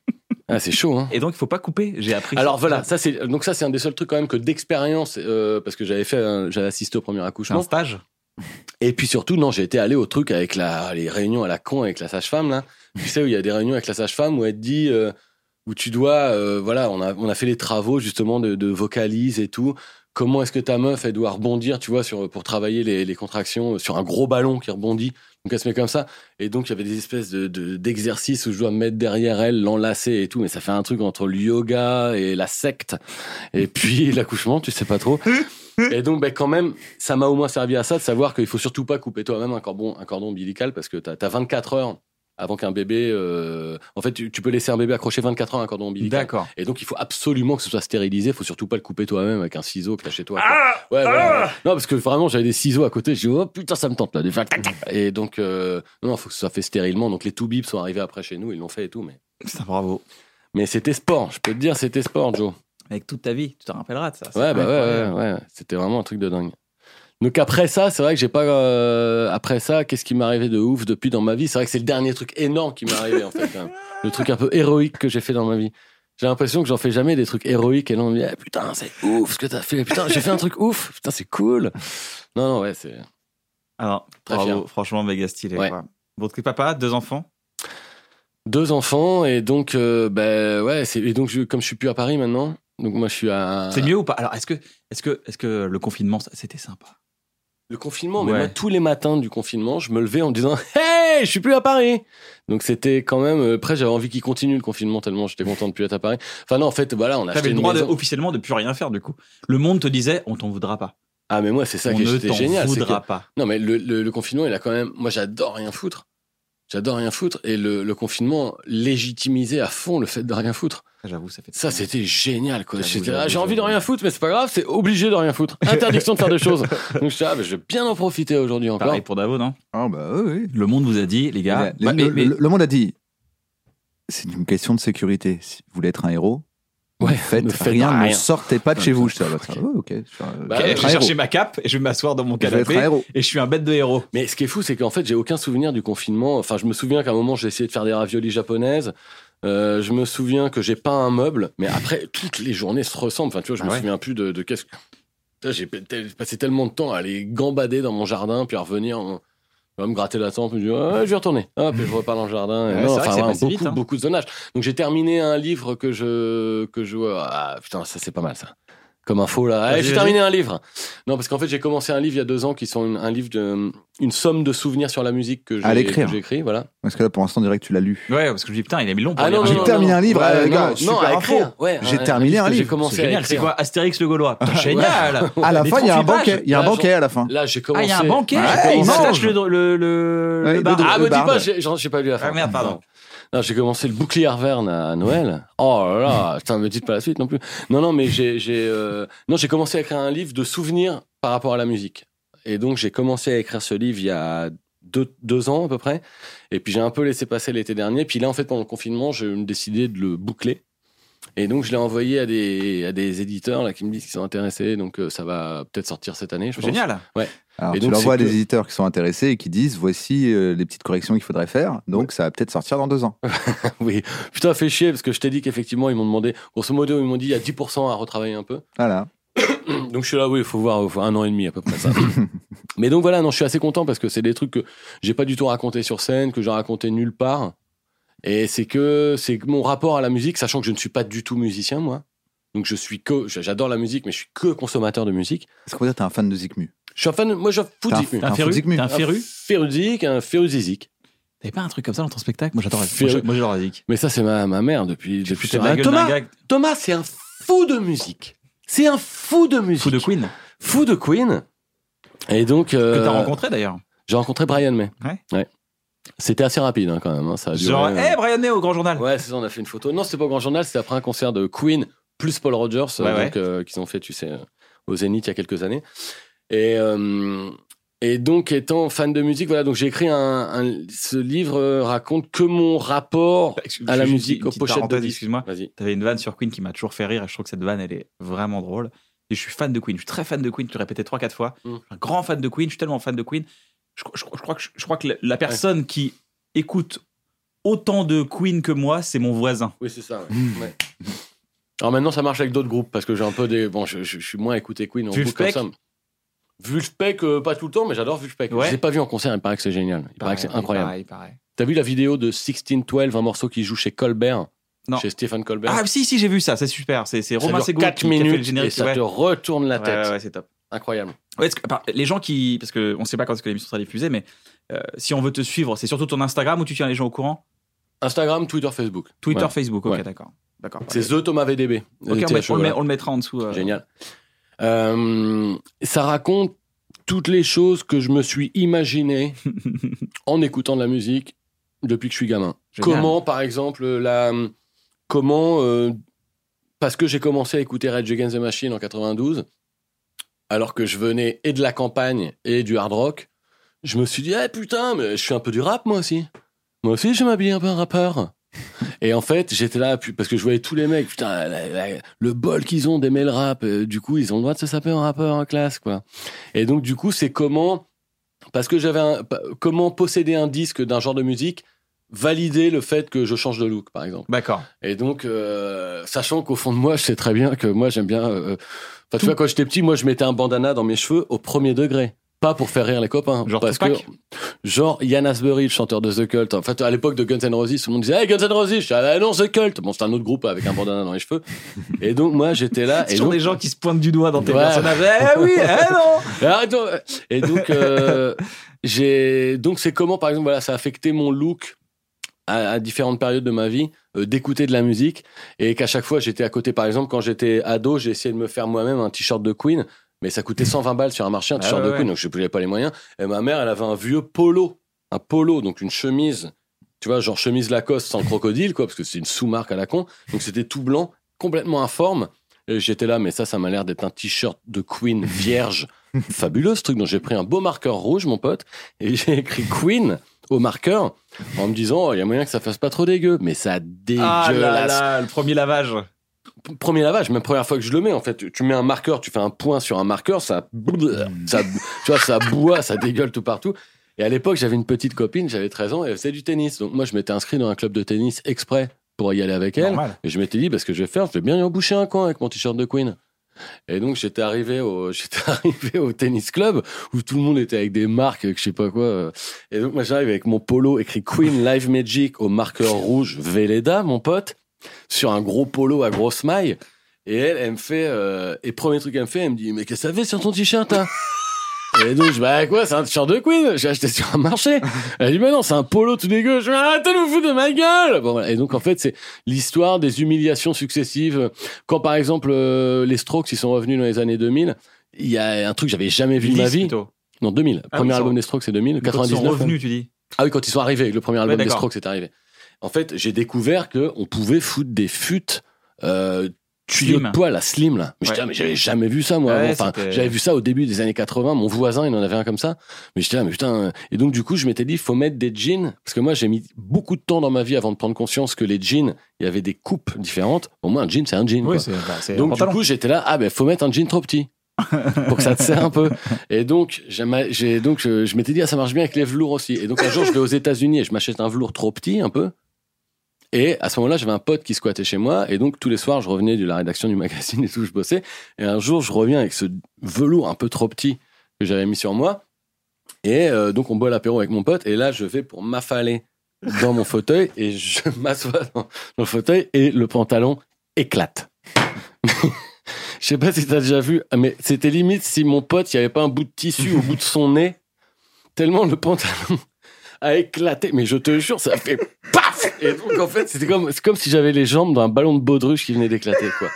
Ah, c'est chaud, hein. Et donc, il faut pas couper. J'ai appris. Alors ça. voilà, ça c'est donc ça c'est un des seuls trucs quand même que d'expérience euh, parce que j'avais fait, un- j'avais assisté au premier accouchement. un stage. Et puis surtout, non, j'ai été allé au truc avec la, les réunions à la con avec la sage-femme, là. Tu sais, où il y a des réunions avec la sage-femme où elle te dit, euh, où tu dois, euh, voilà, on a, on a fait les travaux, justement, de, de vocalise et tout. comment est-ce que ta meuf, elle doit rebondir, tu vois, sur, pour travailler les, les contractions sur un gros ballon qui rebondit. Donc, elle se met comme ça. Et donc, il y avait des espèces de, de, d'exercices où je dois me mettre derrière elle, l'enlacer et tout. Mais ça fait un truc entre le yoga et la secte. Et puis, l'accouchement, tu sais pas trop. Et donc, ben, quand même, ça m'a au moins servi à ça, de savoir qu'il faut surtout pas couper toi-même un cordon, un cordon ombilical parce que t'as, t'as vingt-quatre heures avant qu'un bébé... Euh... En fait, tu, tu peux laisser un bébé accrocher vingt-quatre heures à un cordon ombilical. D'accord. Et donc, il faut absolument que ce soit stérilisé. Il faut surtout pas le couper toi-même avec un ciseau que t'as chez toi. Ah ouais, ouais, ouais. Non, parce que vraiment, j'avais des ciseaux à côté. Je dis, oh putain, ça me tente là. De faire... Et donc, euh... non, il faut que ce soit fait stérilement. Donc, les toubibs sont arrivés après chez nous. Ils l'ont fait et tout. Mais... Putain, bravo. Mais c'était sport. Je peux te dire, c'était sport, Joe. Avec toute ta vie, tu te rappelleras de ça. Ouais, bah ouais, ouais, ouais. C'était vraiment un truc de dingue. Donc après ça, c'est vrai que j'ai pas. Euh, après ça, qu'est-ce qui m'est arrivé de ouf depuis dans ma vie? C'est vrai que c'est le dernier truc énorme qui m'est arrivé en fait. Hein. Le truc un peu héroïque que j'ai fait dans ma vie. J'ai l'impression que j'en fais jamais des trucs héroïques et là on me dit eh, putain c'est ouf ce que t'as fait. Putain j'ai fait un truc ouf. Putain c'est cool. Non non ouais c'est. Alors très bravo, fier. Franchement méga stylé. Ouais. Quoi. Votre papa, deux enfants. Deux enfants et donc euh, ben ouais c'est et donc je, comme je suis plus à Paris maintenant. Donc moi je suis à. C'est mieux ou pas? Alors est-ce que est-ce que est-ce que le confinement c'était sympa? Le confinement, ouais. mais moi, tous les matins du confinement, je me levais en me disant « Hey, je suis plus à Paris !» Donc c'était quand même... Après, j'avais envie qu'il continue le confinement tellement j'étais content de plus être à Paris. Enfin non, en fait, voilà, on a T'avais acheté le une droit de, maison. officiellement de plus rien faire, du coup. Le monde te disait « On t'en voudra pas ». Ah, mais moi, c'est ça on qui ne était t'en génial. voudra que... pas. Non, mais le, le, le confinement, il a quand même... Moi, j'adore rien foutre. J'adore rien foutre. Et le, le confinement légitimisait à fond le fait de rien foutre. J'avoue, ça fait... Ça, c'était génial, quoi. J'avoue, J'étais, j'avoue, ah, j'ai j'avoue. envie de rien foutre, mais c'est pas grave, c'est obligé de rien foutre. Interdiction de faire des choses. Donc, je dis, ah, bah, je vais bien en profiter aujourd'hui encore. Pareil pour Davo, non? Ah bah oui, oui. Le monde vous a dit, les gars... Le, bah, le, mais, le, le monde a dit, c'est une question de sécurité. Si vous voulez être un héros, ouais, ne faites, ne faites rien, rien. ne sortez pas de chez vous. Je dis, ah, bah, ça, oh, ok. Je, Bah, okay, ouais, je vais chercher ma cape et je vais m'asseoir dans mon je vais être un canapé héros. et je suis un bête de héros. Mais ce qui est fou, c'est qu'en fait, j'ai aucun souvenir du confinement. Enfin, je me souviens qu'à un moment, j'ai essayé de faire des raviolis japonaises. Euh, je me souviens que j'ai peint un meuble, mais après, toutes les journées se ressemblent. Enfin, tu vois, je Ah me ouais. souviens plus de, de qu'est-ce que. Putain, j'ai passé tellement de temps à aller gambader dans mon jardin, puis à revenir, en... à me gratter la tempe, puis je dis, ouais, je vais retourner. Hop, puis je repars dans le jardin. Et Ouais, non, c'est vrai enfin, que c'est vraiment, passé beaucoup, vite, hein. beaucoup de zonage. Donc, j'ai terminé un livre que je, que je, ah, putain, ça, c'est pas mal, ça. Comme info, là. Vas-y, Allez, j'ai vas-y. terminé un livre. Non, parce qu'en fait, j'ai commencé un livre il y a deux ans qui sont une, un livre de, une somme de souvenirs sur la musique que j'ai, À l'écrire. que j'ai écrit, voilà. Parce que là, pour l'instant, on dirait que tu l'as lu. Ouais, parce que je dis, putain, il a mis long pour Ah lire non, un non, livre. non, terminé non. un livre, Ouais, euh, non, gars, non, super à info. écrire. Ouais, J'ai un- terminé livre un que livre. J'ai commencé C'est à génial, c'est écrire. quoi Astérix le Gaulois? Putain, génial! À la Mais fin, il y a un trente-huit pages. banquet. Il y a un Là, banquet à la fin. Là, j'ai Ah, commencé. il y a un banquet? Ouais, il il s'attache mange. le, le, le, Ouais, le le bar. dos. Ah, me dis barbe. pas, j'ai, j'en- j'ai pas lu la fin. Ah merde, pardon. Non, j'ai commencé le bouclier Arverne à Noël. Oh là là, putain, me dites pas la suite non plus. Non, non, mais j'ai, j'ai, euh... non, j'ai commencé à écrire un livre de souvenirs par rapport à la musique. Et donc, j'ai commencé à écrire ce livre il y a deux, deux ans à peu près. Et puis, j'ai un peu laissé passer l'été dernier. Puis là, en fait, pendant le confinement, j'ai décidé de le boucler. Et donc, je l'ai envoyé à des, à des éditeurs là, qui me disent qu'ils sont intéressés. Donc, euh, ça va peut-être sortir cette année, je pense. Génial! Ouais. Alors, Et tu donc, l'envoies à c'est des que- éditeurs qui sont intéressés et qui disent voici euh, les petites corrections qu'il faudrait faire. Donc, ça va peut-être sortir dans deux ans. Oui. Putain, fait chier, parce que je t'ai dit qu'effectivement, ils m'ont demandé, grosso modo, ils m'ont dit il y a dix pour cent à retravailler un peu. Voilà. Donc je suis là, oui, il faut voir il faut un an et demi à peu près ça. Mais donc voilà, non, je suis assez content parce que c'est des trucs que j'ai pas du tout raconté sur scène, que j'ai raconté nulle part. Et c'est que c'est que mon rapport à la musique, sachant que je ne suis pas du tout musicien, moi. Donc je suis que, j'adore la musique, mais je suis que consommateur de musique. Est-ce qu'on peut dire que t'es un fan de Zikmu? Je suis un fan, moi je fous T'es un- Zik Mu. t'es un Un féru? Zik Mu. T'es un Un féru? férudique, un féruzizik. T'avais pas un truc comme ça dans ton spectacle? Moi, j'adore. Moi, Féru- je- moi, j'adore la musique. Mais ça, c'est ma, ma mère depuis, Tu depuis foutais de la Ah, gueule Thomas, d'un gars Thomas, c'est un fou de musique. C'est un fou de musique. fou de Queen. Fou de Queen. Et donc. Que euh, t'as rencontré d'ailleurs. J'ai rencontré Brian May. Ouais. C'était assez rapide hein, quand même. Hein, ça a duré, Genre, euh, hé, Brian May au Grand Journal. Ouais, c'est ça, on a fait une photo. Non, c'était pas au Grand Journal, c'était après un concert de Queen plus Paul Rogers, Ouais, euh, ouais. donc, euh, qu'ils ont fait, tu sais, euh, au Zénith il y a quelques années. Et, euh, et donc, étant fan de musique, voilà, donc j'ai écrit un, un- ce livre euh, raconte que mon rapport à la Juste musique, une aux petite pochettes de parenthèse, disques. Excuse-moi. Vas-y. T'avais une vanne sur Queen qui m'a toujours fait rire et je trouve que cette vanne, elle est vraiment drôle. Et je suis fan de Queen. Je suis très fan de Queen. Tu le répétais trois, quatre fois. Mm. Je suis un grand fan de Queen. Je suis tellement fan de Queen. Je, je- je crois que, je, crois que la, la personne qui écoute autant de Queen que moi, c'est mon voisin. Oui, c'est ça. Ouais. Ouais. Alors maintenant, ça marche avec d'autres groupes parce que j'ai un peu des. Bon, je, je- je suis moins écouté Queen en boucle comme Vulfpeck ça. Vulfpeck, euh, pas tout le temps, mais j'adore Vulfpeck. Ouais. Je l'ai pas vu en concert, il paraît que c'est génial. Il paraît que c'est incroyable. Pareil, pareil. T'as vu la vidéo de seize douze, un morceau qui joue chez Colbert? Non. Chez Stephen Colbert. Ah si, si, j'ai vu ça, c'est super. C'est, c'est Romain dure Seguin quatre qui, qui a fait minutes le générique. et ça ouais. te retourne la tête. Ouais, ouais, ouais, c'est top. Incroyable. Ouais, que, par, les gens qui, parce qu'on ne sait pas quand est-ce que l'émission sera diffusée, mais euh, si on veut te suivre, c'est surtout ton Instagram où tu tiens les gens au courant. Instagram, Twitter, Facebook. Twitter, ouais. Facebook, ok, ouais. d'accord. d'accord. C'est The Thomas V D B. Ok, on, met, on, le met, on le mettra en dessous. Euh... Génial. Euh, ça raconte toutes les choses que je me suis imaginé en écoutant de la musique depuis que je suis gamin. Génial. Comment, par exemple, la, comment, euh, parce que j'ai commencé à écouter Rage Against the Machine en quatre-vingt-douze, alors que je venais et de la campagne et du hard rock, je me suis dit, ah putain, mais je suis un peu du rap moi aussi. Moi aussi, je m'habille un peu un rappeur. Et en fait, j'étais là, parce que je voyais tous les mecs, putain, la, la, le bol qu'ils ont d'aimer le rap, euh, du coup, ils ont le droit de se saper en rappeur en classe, quoi. Et donc, du coup, c'est comment, parce que j'avais un, comment posséder un disque d'un genre de musique, valider le fait que je change de look, par exemple. D'accord. Et donc, euh, sachant qu'au fond de moi, je sais très bien que moi, j'aime bien, euh, enfin, tu vois, quand j'étais petit, moi, je mettais un bandana dans mes cheveux au premier degré. Pas pour faire rire les copains. Genre parce Tupac. que, genre, Ian Astbury, le chanteur de The Cult. En fait, à l'époque de Guns N' Roses, tout le monde disait, hey, Guns N' Roses. Je suis ah, non, The Cult. Bon, c'est un autre groupe avec un bandana dans les cheveux. Et donc, moi, j'étais là. C'est et toujours donc, des gens qui se pointent du doigt dans tes ouais. personnages. Eh oui, eh non. Arrête, non. Et donc, euh, j'ai, donc, c'est comment, par exemple, voilà, ça a affecté mon look à, à différentes périodes de ma vie, euh, d'écouter de la musique. Et qu'à chaque fois, j'étais à côté, par exemple, quand j'étais ado, j'ai essayé de me faire moi-même un t-shirt de Queen. Mais ça coûtait cent vingt balles sur un marché, un t-shirt ah ouais, de Queen, ouais. donc je n'avais pas les moyens. Et ma mère, elle avait un vieux polo, un polo, donc une chemise, tu vois, genre chemise Lacoste sans crocodile, quoi, parce que c'est une sous-marque à la con. Donc c'était tout blanc, complètement informe. Et j'étais là, mais ça, ça m'a l'air d'être un t-shirt de Queen vierge. Fabuleux, ce truc. Donc j'ai pris un beau marqueur rouge, mon pote, et j'ai écrit Queen au marqueur, en me disant, il oh, y a moyen que ça fasse pas trop dégueu. Mais ça dégueulasse. Ah là là, le premier lavage. Premier lavage, même première fois que je le mets, en fait, tu mets un marqueur, tu fais un point sur un marqueur, ça, ça, tu vois, ça boit, ça dégueule tout partout. Et à l'époque, j'avais une petite copine, j'avais treize ans, et elle faisait du tennis. Donc moi, je m'étais inscrit dans un club de tennis exprès pour y aller avec elle. Normal. Et je m'étais dit, parce que je vais faire, je vais bien y emboucher un coin avec mon t-shirt de Queen. Et donc, j'étais arrivé au, j'étais arrivé au tennis club où tout le monde était avec des marques, que je sais pas quoi. Et donc, moi, j'arrive avec mon polo écrit Queen Live Magic au marqueur rouge Velleda, mon pote, sur un gros polo à grosse maille. Et elle, elle me fait, euh, et premier truc qu'elle me fait, elle me dit, mais qu'est-ce que ça fait sur ton t-shirt, hein? Et donc, je bah, quoi, c'est un t-shirt de Queen? J'ai acheté sur un marché. Elle dit, mais non, c'est un polo tout dégueu. Je dis, arrêtez de vous foutre de ma gueule! Bon, voilà. Et donc, en fait, c'est l'histoire des humiliations successives. Quand, par exemple, euh, les Strokes, ils sont revenus dans les années deux mille, il y a un truc que j'avais jamais vu de ma vie. Plutôt. Non, deux mille. Ah, Premier oui, album sont... des Strokes, c'est deux mille. Quand quatre-vingt-dix-neuf. ils sont revenus, tu dis? Ah oui, quand ils sont arrivés, le premier album ouais, des Strokes est arrivé. En fait, j'ai découvert qu'on pouvait foutre des fûts, euh, tuyaux de poil à slim, là. Mais, ouais. mais j'avais jamais vu ça, moi. Ouais, enfin, j'avais vu ça au début des années quatre-vingts. Mon voisin, il en avait un comme ça. Mais j'étais là, mais putain. Et donc, du coup, je m'étais dit, il faut mettre des jeans. Parce que moi, j'ai mis beaucoup de temps dans ma vie avant de prendre conscience que les jeans, il y avait des coupes différentes. Pour moi, un jean, c'est un jean. Oui, quoi. c'est, bah, c'est donc, du coup, j'étais là, ah, ben, faut mettre un jean trop petit. pour que ça te serre un peu. Et donc, j'ai, donc je, je m'étais dit, ah, ça marche bien avec les velours aussi. Et donc, un jour, je vais aux États-Unis et je m'achète un velours trop petit, un peu. Et à ce moment-là, j'avais un pote qui squattait chez moi. Et donc, tous les soirs, je revenais de la rédaction du magazine et tout, je bossais. Et un jour, je reviens avec ce velours un peu trop petit que j'avais mis sur moi. Et euh, donc, on boit l'apéro avec mon pote. Et là, je vais pour m'affaler dans mon fauteuil. Et je m'assois dans, dans le fauteuil. Et le pantalon éclate. Je sais pas si t'as déjà vu, mais c'était limite si mon pote, il y avait pas un bout de tissu au bout de son nez. Tellement le pantalon a éclaté. Mais je te jure, ça a fait paf! Et donc, en fait, c'était comme, c'est comme si j'avais les jambes d'un ballon de baudruche qui venait d'éclater, quoi.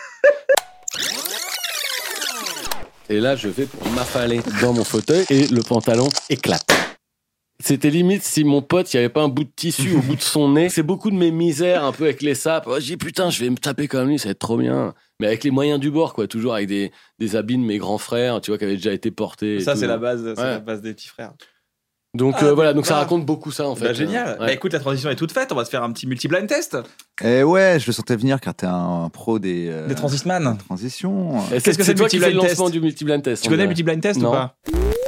Et là, je vais pour m'affaler dans mon fauteuil et le pantalon éclate. C'était limite si mon pote, il y avait pas un bout de tissu au bout de son nez. C'est beaucoup de mes misères, un peu avec les sapes. Oh, j'ai dit, putain, je vais me taper comme lui, ça va être trop bien. Mais avec les moyens du bord, quoi. Toujours avec des, des habits de mes grands frères, tu vois, qui avaient déjà été portés. Ça, tout. c'est la base, c'est ouais. la base des petits frères. Donc, ah, euh, voilà, donc bah, ça raconte beaucoup ça, en fait. Bah, génial. Ouais. Bah, écoute, la transition est toute faite. On va se faire un petit multi-blind test. Et ouais, je le sentais venir car t'es un pro des. Euh, des transisman. Transitions. Qu'est-ce que c'est, c'est toi qui fais le lancement du multi-blind test? Tu connais le multi-blind test non. ou pas?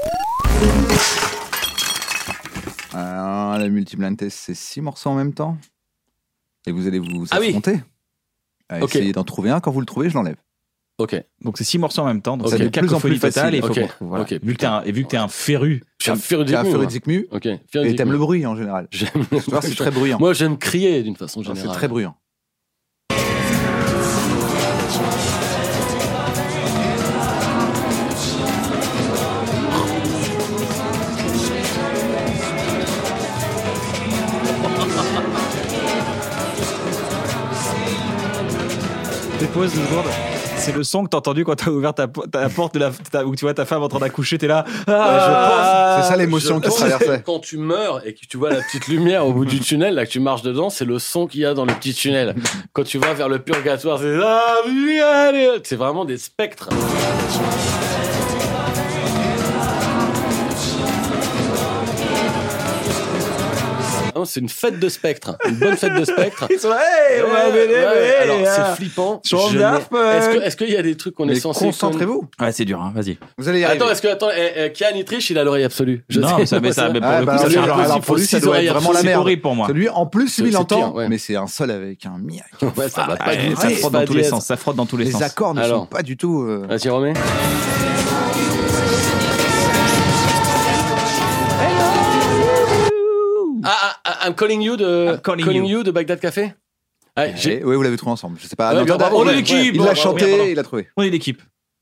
Alors, le multi-blind test, c'est six morceaux en même temps. Et vous allez vous ah affronter. Oui. À okay. essayer d'en trouver un. Quand vous le trouvez, je l'enlève. Ok. Donc c'est six morceaux en même temps. Donc okay. c'est cacophonie totale. Et il faut okay. voilà. okay. Vu que t'es un, et vu que t'es un féru. Je suis un féru de Zikmu. Ok. Et t'aimes le bruit en général. J'aime. C'est très bruyant. Moi, j'aime crier d'une façon générale. C'est très bruyant. pause deux secondes. C'est le son que t'as entendu quand t'as ouvert ta, ta porte de la, ta, où tu vois ta femme en train d'accoucher, t'es là. Ah, ouais, je pense. C'est ça l'émotion qui traversait. Quand tu meurs et que tu vois la petite lumière au bout du tunnel, là que tu marches dedans, c'est le son qu'il y a dans le petit tunnel. Quand tu vas vers le purgatoire, c'est c'est vraiment des spectres. Non, c'est une fête de spectres, une bonne fête de spectres. Ils sont là, hey, ouais, ouais, ouais, ouais, alors ouais, c'est flippant. Je est-ce que, est-ce qu'il y a des trucs qu'on est censé concentrez-vous. Ouais, c'est dur, hein. Vas-y. Vous allez y arriver. Attends, est-ce que attends, eh, eh, Kian il triche, il a l'oreille absolue. Je non, sais, ça, mais ça, mais pour ah, le coup, bah, ça alors, alors, alors, pour lui, ça doit être vraiment la merde. C'est horrible pour moi. Celui, en plus, lui, il entend, pire, ouais. mais c'est un sol avec un mi. Ouais, ça va pas. Ça frotte dans tous les sens. Ça frotte dans tous les sens. Les accords ne sont pas du tout. Vas-y, remets. Ah, ah, I'm calling you de calling, calling you. you de Bagdad Café. Ah, oui, vous l'avez trouvé ensemble. Je sais pas. Ouais, non, bah, on est l'équipe. Il l'a chanté, ouais, il l'a trouvé. On est l'équipe.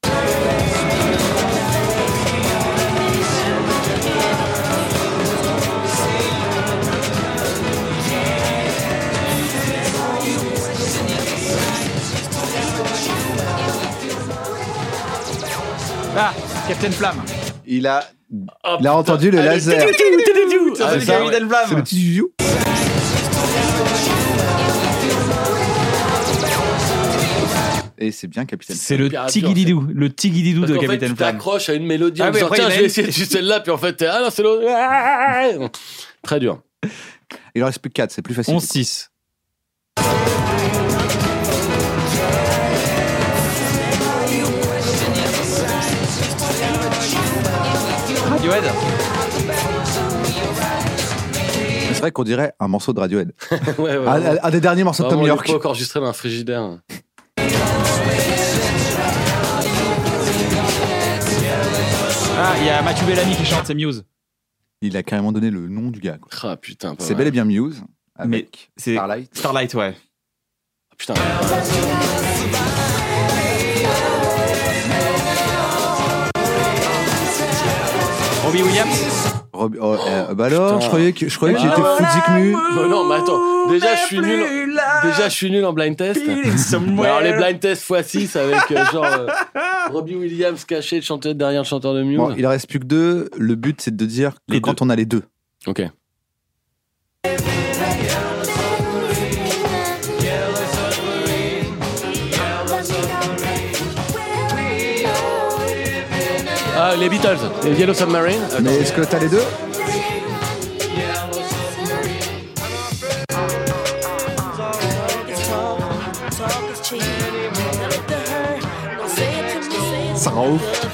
Ah, Captain Flamme. Il a, oh, il a entendu le ah, laser. Le c'est ah, le Capitaine Flamme. C'est le petit Juju. Et c'est bien Capitaine C'est le tigididou, le tigididou de Capitaine Flamme. Tu t'accroches à une mélodie en disant tiens, je vais essayer de celle-là, puis en fait, t'es ah non, c'est l'autre. Très dur. Il en reste plus que quatre, c'est plus facile. onze six. Radiohead. C'est vrai qu'on dirait un morceau de Radiohead. ouais, ouais, un, ouais. un des derniers morceaux Vraiment, de Tom York. Il est pas encore enregistré dans un frigidaire. Ah, il y a Mathieu Bellamy qui chante, c'est Muse. Il a carrément donné le nom du gars. Quoi. Ah putain, c'est bel et bien Muse. Avec mais c'est Starlight. Starlight, ouais. Ah, putain. Robbie Williams. Rob... Oh, euh, bah alors, putain. je croyais que je croyais qu'il était Fouzik Mu. Bah non, mais attends. Déjà, je suis nul. Déjà, je suis nul en blind test. Alors les blind tests fois six avec euh, genre euh, Robbie Williams caché de chanteur derrière le chanteur de Muse. Bon, il en reste plus que deux. Le but, c'est de dire que les quand deux. on a les deux. Ok. Ah, les Beatles, les Yellow Submarine. Attends. Mais est-ce que t'as les deux? Ça rend ouf.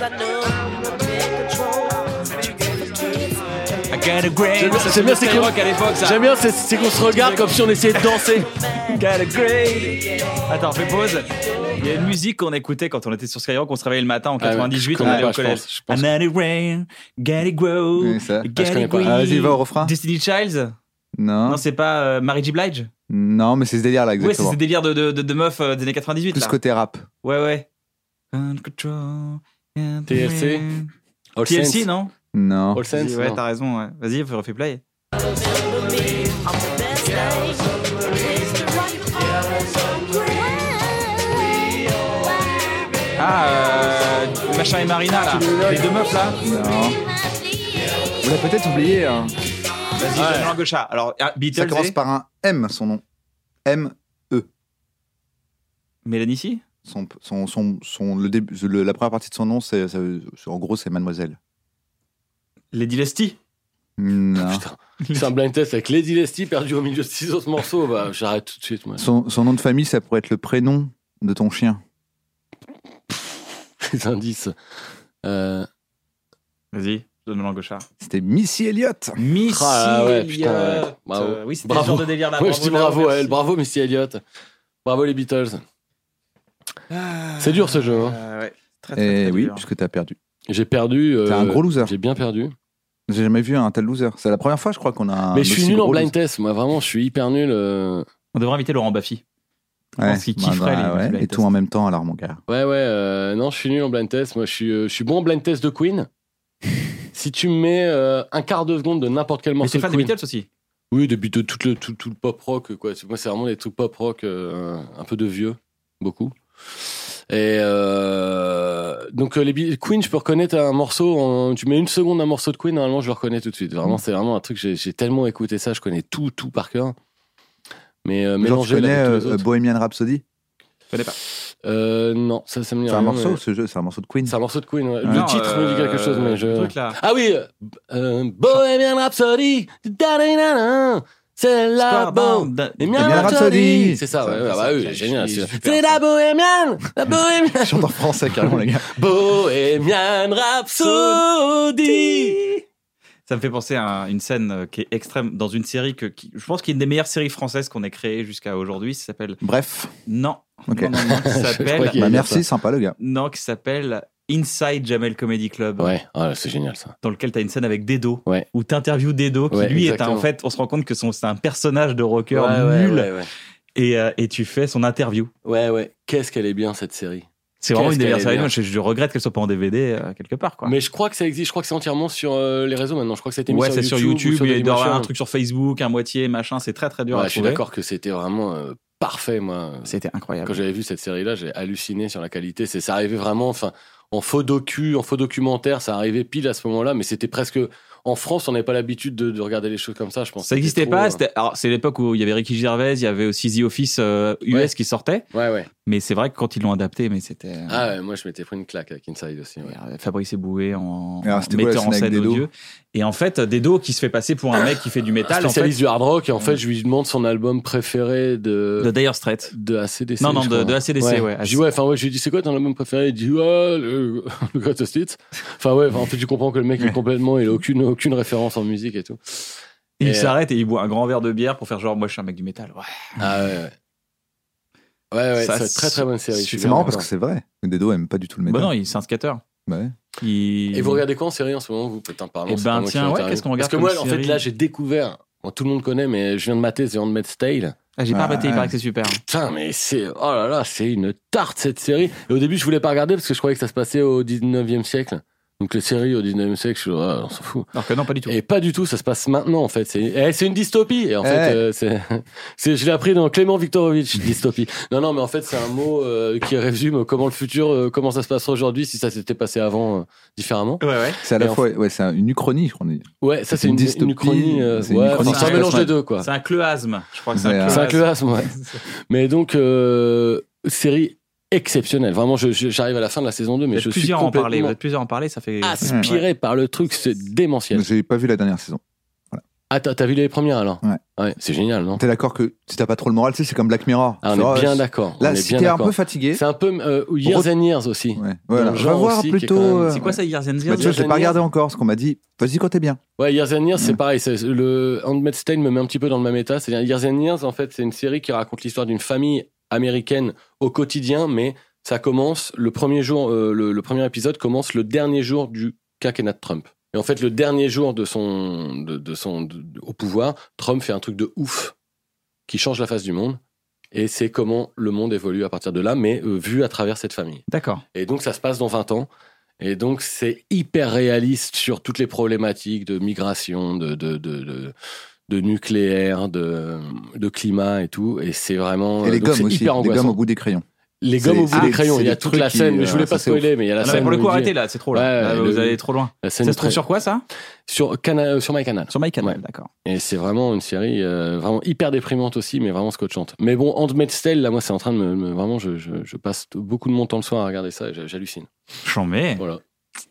J'aime bien, c'est qu'on à l'époque, ça. J'aime bien, c'est, c'est qu'on se regarde comme si on essayait de danser. Attends, fais pause. Il y a une musique qu'on écoutait quand on était sur Skyrock, on se réveillait le matin en quatre-vingt-dix-huit, ah, on allait au collège. Another rain, get it grow, oui, ça. get ah, it green. Ah, vas-y, va au refrain. Destiny Childs. Non. Non, c'est pas euh, Mary J. Blige. Non, mais c'est ce délire là, exactement. Ouais, c'est ce délire de, de, de, de meuf euh, des années quatre-vingt-dix-huit. Plus là. côté rap. Ouais, ouais. T L C. T L C, non? Non. All Sense, ouais, non. t'as raison, ouais. Vas-y, refais play. Ah, euh, machin et Marina, là. Les deux meufs, là. Non. Vous l'avez peut-être oublié. Hein. Vas-y, ouais. Langue chat. Alors, Beatles. Ça commence par un M, son nom. M E. Mélanie C. Son, son, son, son, le début, le, la première partie de son nom, c'est, ça, en gros, c'est Mademoiselle. Lady Lesty. Non. Oh, putain. C'est un blind test avec Lady Lesty perdu au milieu de six autres morceaux. Bah, j'arrête tout de suite, moi. Son, son nom de famille, ça pourrait être le prénom de ton chien. Les indices. Euh... Vas-y, donne-moi langue chat. C'était Missy Elliott. Missy ah, ouais, Elliott. Putain, ouais. Bravo. Euh, oui, c'était bravo. ce genre de délire là. Ouais, bravo, je dis bravo à elle. Bravo Missy Elliott. Bravo les Beatles. Ah, c'est dur ce jeu. Hein. Euh, ouais. Très, très, très, Et très oui, dur. puisque t'as perdu. J'ai perdu. Euh, T'es un gros loser. J'ai bien perdu. J'ai jamais vu un tel loser. C'est la première fois, je crois, qu'on a. Un Mais je suis nul en blind loser. test. Moi, vraiment, je suis hyper nul. Euh... On devrait inviter Laurent Baffy. Je ouais, pense qu'il bah, kifferait bah, les, ouais, les blind et tout en même temps, alors, mon gars. Ouais, ouais. Euh, non, je suis nul en blind test. Moi, je suis, euh, je suis bon en blind test de Queen. Si tu me mets euh, un quart de seconde de n'importe quel morceau Mais t'es de fan des Queen. Beatles aussi. Oui, depuis de, tout, le, tout, tout le pop rock. Quoi. Moi, c'est vraiment des trucs pop rock, euh, un peu de vieux. Beaucoup. Et euh, donc les Queen, je peux reconnaître un morceau. En, tu mets une seconde un morceau de Queen, normalement je le reconnais tout de suite. Vraiment, c'est vraiment un truc. J'ai, j'ai tellement écouté ça, je connais tout, tout par cœur. Mais euh, mélanger tu connais avec tous les euh, autres. Bohemian Rhapsody? Je connais pas. Euh, non, ça, ça me dit C'est un rien, morceau, mais... ce jeu, c'est un morceau de Queen. C'est un morceau de Queen. Ouais. Non, le titre euh, me dit quelque chose, mais je. le truc, là. Ah oui, euh, Bohemian Rhapsody. Da-da-da-da. C'est la Bohemian Rhapsody. C'est ça, ouais, ouais, bah oui, génial. C'est, c'est la Bohemian, la Bohemian. Je chante en français carrément, les gars. Bohemian Rhapsody. Ça me fait penser à une scène qui est extrême dans une série que qui, je pense qu'il est une des meilleures séries françaises qu'on ait créées jusqu'à aujourd'hui. Ça s'appelle. Bref. Non. Ok. Non, non, non, qui s'appelle. Bah, merci, sympa le gars. Non, qui s'appelle Inside Jamel Comedy Club. Ouais, oh, c'est génial ça. Dans lequel tu as une scène avec Dedo. Ouais. Où tu interviews Dedo, qui ouais, lui exactement. est un, en fait, on se rend compte que son, c'est un personnage de rocker ouais, nul. Ouais, ouais, ouais. Et, euh, et tu fais son interview. Ouais, ouais. Qu'est-ce qu'elle est bien cette série. C'est vraiment Qu'est-ce une des meilleures qu'elle est séries. Moi, bien. je, je regrette qu'elle soit pas en D V D euh, quelque part, quoi. Mais je crois que ça existe. Je crois que c'est entièrement sur euh, les réseaux maintenant. Je crois que c'était mis Ouais, sur c'est YouTube. sur YouTube. ou sur Il y a Dailymotion. un truc sur Facebook, un moitié, machin. C'est très très dur Ouais, à je suis trouver. d'accord que c'était vraiment euh, parfait, moi. C'était incroyable. Quand j'avais vu cette série-là, j'ai halluciné sur la qualité. C'est, ça arrivait vraiment, enfin, en faux docu, en faux documentaire, ça arrivait pile à ce moment-là, mais c'était presque. En France, on n'avait pas l'habitude de, de regarder les choses comme ça, je pense. Ça n'existait trop, pas. euh... C'était, alors, c'est l'époque où il y avait Ricky Gervais, il y avait aussi The Office euh, U S Ouais. qui sortait. Ouais, ouais. Mais c'est vrai que quand ils l'ont adapté, mais c'était. euh, Ah ouais, moi je m'étais pris une claque avec Inside aussi. Ouais. Fabrice Eboué en, Alors, en c'était quoi, la metteur en scène avec scène Dedo audio. Et en fait, Dedo qui se fait passer pour un mec qui fait du métal. En fait, Spécialiste du hard rock, et en fait, je lui demande son album préféré de. de Dire Straits. De A C D C. Non, non, je de, crois. de A C D C, ouais. Je dis ouais, enfin ouais, je lui dis c'est quoi ton album préféré? Il dit ouais, le, le Greatest Hits. Enfin ouais, en fait tu comprends que le mec est complètement, il a aucune aucune référence en musique et tout. Et Et il s'arrête et il boit un grand verre de bière pour faire genre moi je suis un mec du métal. Ouais. Ah ouais. Ouais. Ouais, ouais, Ça, c'est une très très bonne série. je suis C'est marrant bien parce que c'est vrai. Dedo aime pas du tout le métal. Bah non, il, c'est un skater. Ouais. Il... Et vous regardez quoi en série en ce moment? Vous peut-être en parler. Eh ben, tiens, ouais, qu'est-ce qu'on regarde Parce que moi, comme en fait, série là, j'ai découvert. Bon, tout le monde connaît, mais je viens de mater The Handmaid's Tale. Ah, j'ai pas Ah, arrêté, il ouais. paraît que c'est super. Putain, mais c'est. Oh là là, c'est une tarte cette série. Et au début, je voulais pas regarder parce que je croyais que ça se passait au dix-neuvième siècle. Donc les séries au dix-neuvième siècle, je suis ah, on s'en fout. Alors que non, pas du tout. Et pas du tout, ça se passe maintenant en fait. C'est, eh, c'est une dystopie. Et en Eh. fait, euh, c'est, c'est, je l'ai appris dans Clément Viktorovitch, dystopie. Non, non, mais en fait, c'est un mot euh, qui résume comment le futur, euh, comment ça se passera aujourd'hui si ça s'était passé avant euh, différemment. Ouais, ouais. C'est à la Et en fois, ouais, c'est un- une uchronie, je crois. Ouais, ça C'est c'est une une, dystopie, une uchronie. euh, c'est une ouais, uchronie enfin, c'est un qui mélange se des passe deux quoi. C'est un cleuasme. Je crois que c'est Ouais, un C'est un cleuasme. cleuasme, ouais. Mais donc, euh, série exceptionnelle. Vraiment, je, je- j'arrive à la fin de la saison deux, mais Vous je êtes suis plusieurs à en parler. Vous complètement êtes plusieurs à en parler, ça fait. aspiré par le truc, c'est démentiel. J'ai pas vu la dernière saison. Ah, t'as, t'as vu les premières alors? Ouais. Ouais, c'est génial, non? T'es d'accord que si t'as pas trop le moral, tu sais, c'est comme Black Mirror. Ah, on Tu vois, est bien c'est- d'accord. Là, on est si bien t'es un d'accord. peu fatigué, C'est un peu euh, Years Re- and Years aussi. ouais, voilà, le va genre voir aussi qui est plutôt. quand même- euh, C'est quoi ça, Years and Bah, Years tu vois, je l'ai Years pas and regardé Years. encore, ce qu'on m'a dit. Vas-y quand t'es bien. Ouais, Years and Years, c'est Mm. pareil. C'est, le Handmaid's Tale me met un petit peu dans le même état. C'est-à-dire, Years and Years, en fait, c'est une série qui raconte l'histoire d'une famille américaine au quotidien, mais ça commence le premier jour, euh, le, le premier épisode commence le dernier jour du quinquennat de Trump. Et en fait, le dernier jour de son, de, de son, de- de- au pouvoir, Trump fait un truc de ouf qui change la face du monde. Et c'est comment le monde évolue à partir de là, mais euh, vu à travers cette famille. D'accord. Et donc, ça se passe dans vingt ans. Et donc, c'est hyper réaliste sur toutes les problématiques de migration, de, de, de, de, de nucléaire, de, de climat et tout. Et c'est vraiment. Et les donc gommes c'est aussi. hyper Les angoissant. gommes au bout des crayons. Les C'est- gommes au c'est bout des des- crayons. c'est Il y a des toute trucs la qui, scène, mais je euh, voulais pas ça, c'est spoiler, mais il y a la Ah non, scène. mais pour le où coup, il dit- arrêtez là, c'est trop là. Ouais, Là, le- vous allez trop loin. la scène Ça se trouve très- sur quoi ça? sur, Cana- sur MyCanal. Sur MyCanal, Ouais. d'accord. Et c'est vraiment une série euh, vraiment hyper déprimante aussi, mais vraiment scotchante. Mais bon, Handmaid's Tale, là, moi, c'est en train de me. me- vraiment, je, je, je passe t- beaucoup de mon temps le soir à regarder ça et j'a- j'hallucine. J'en mets. Voilà.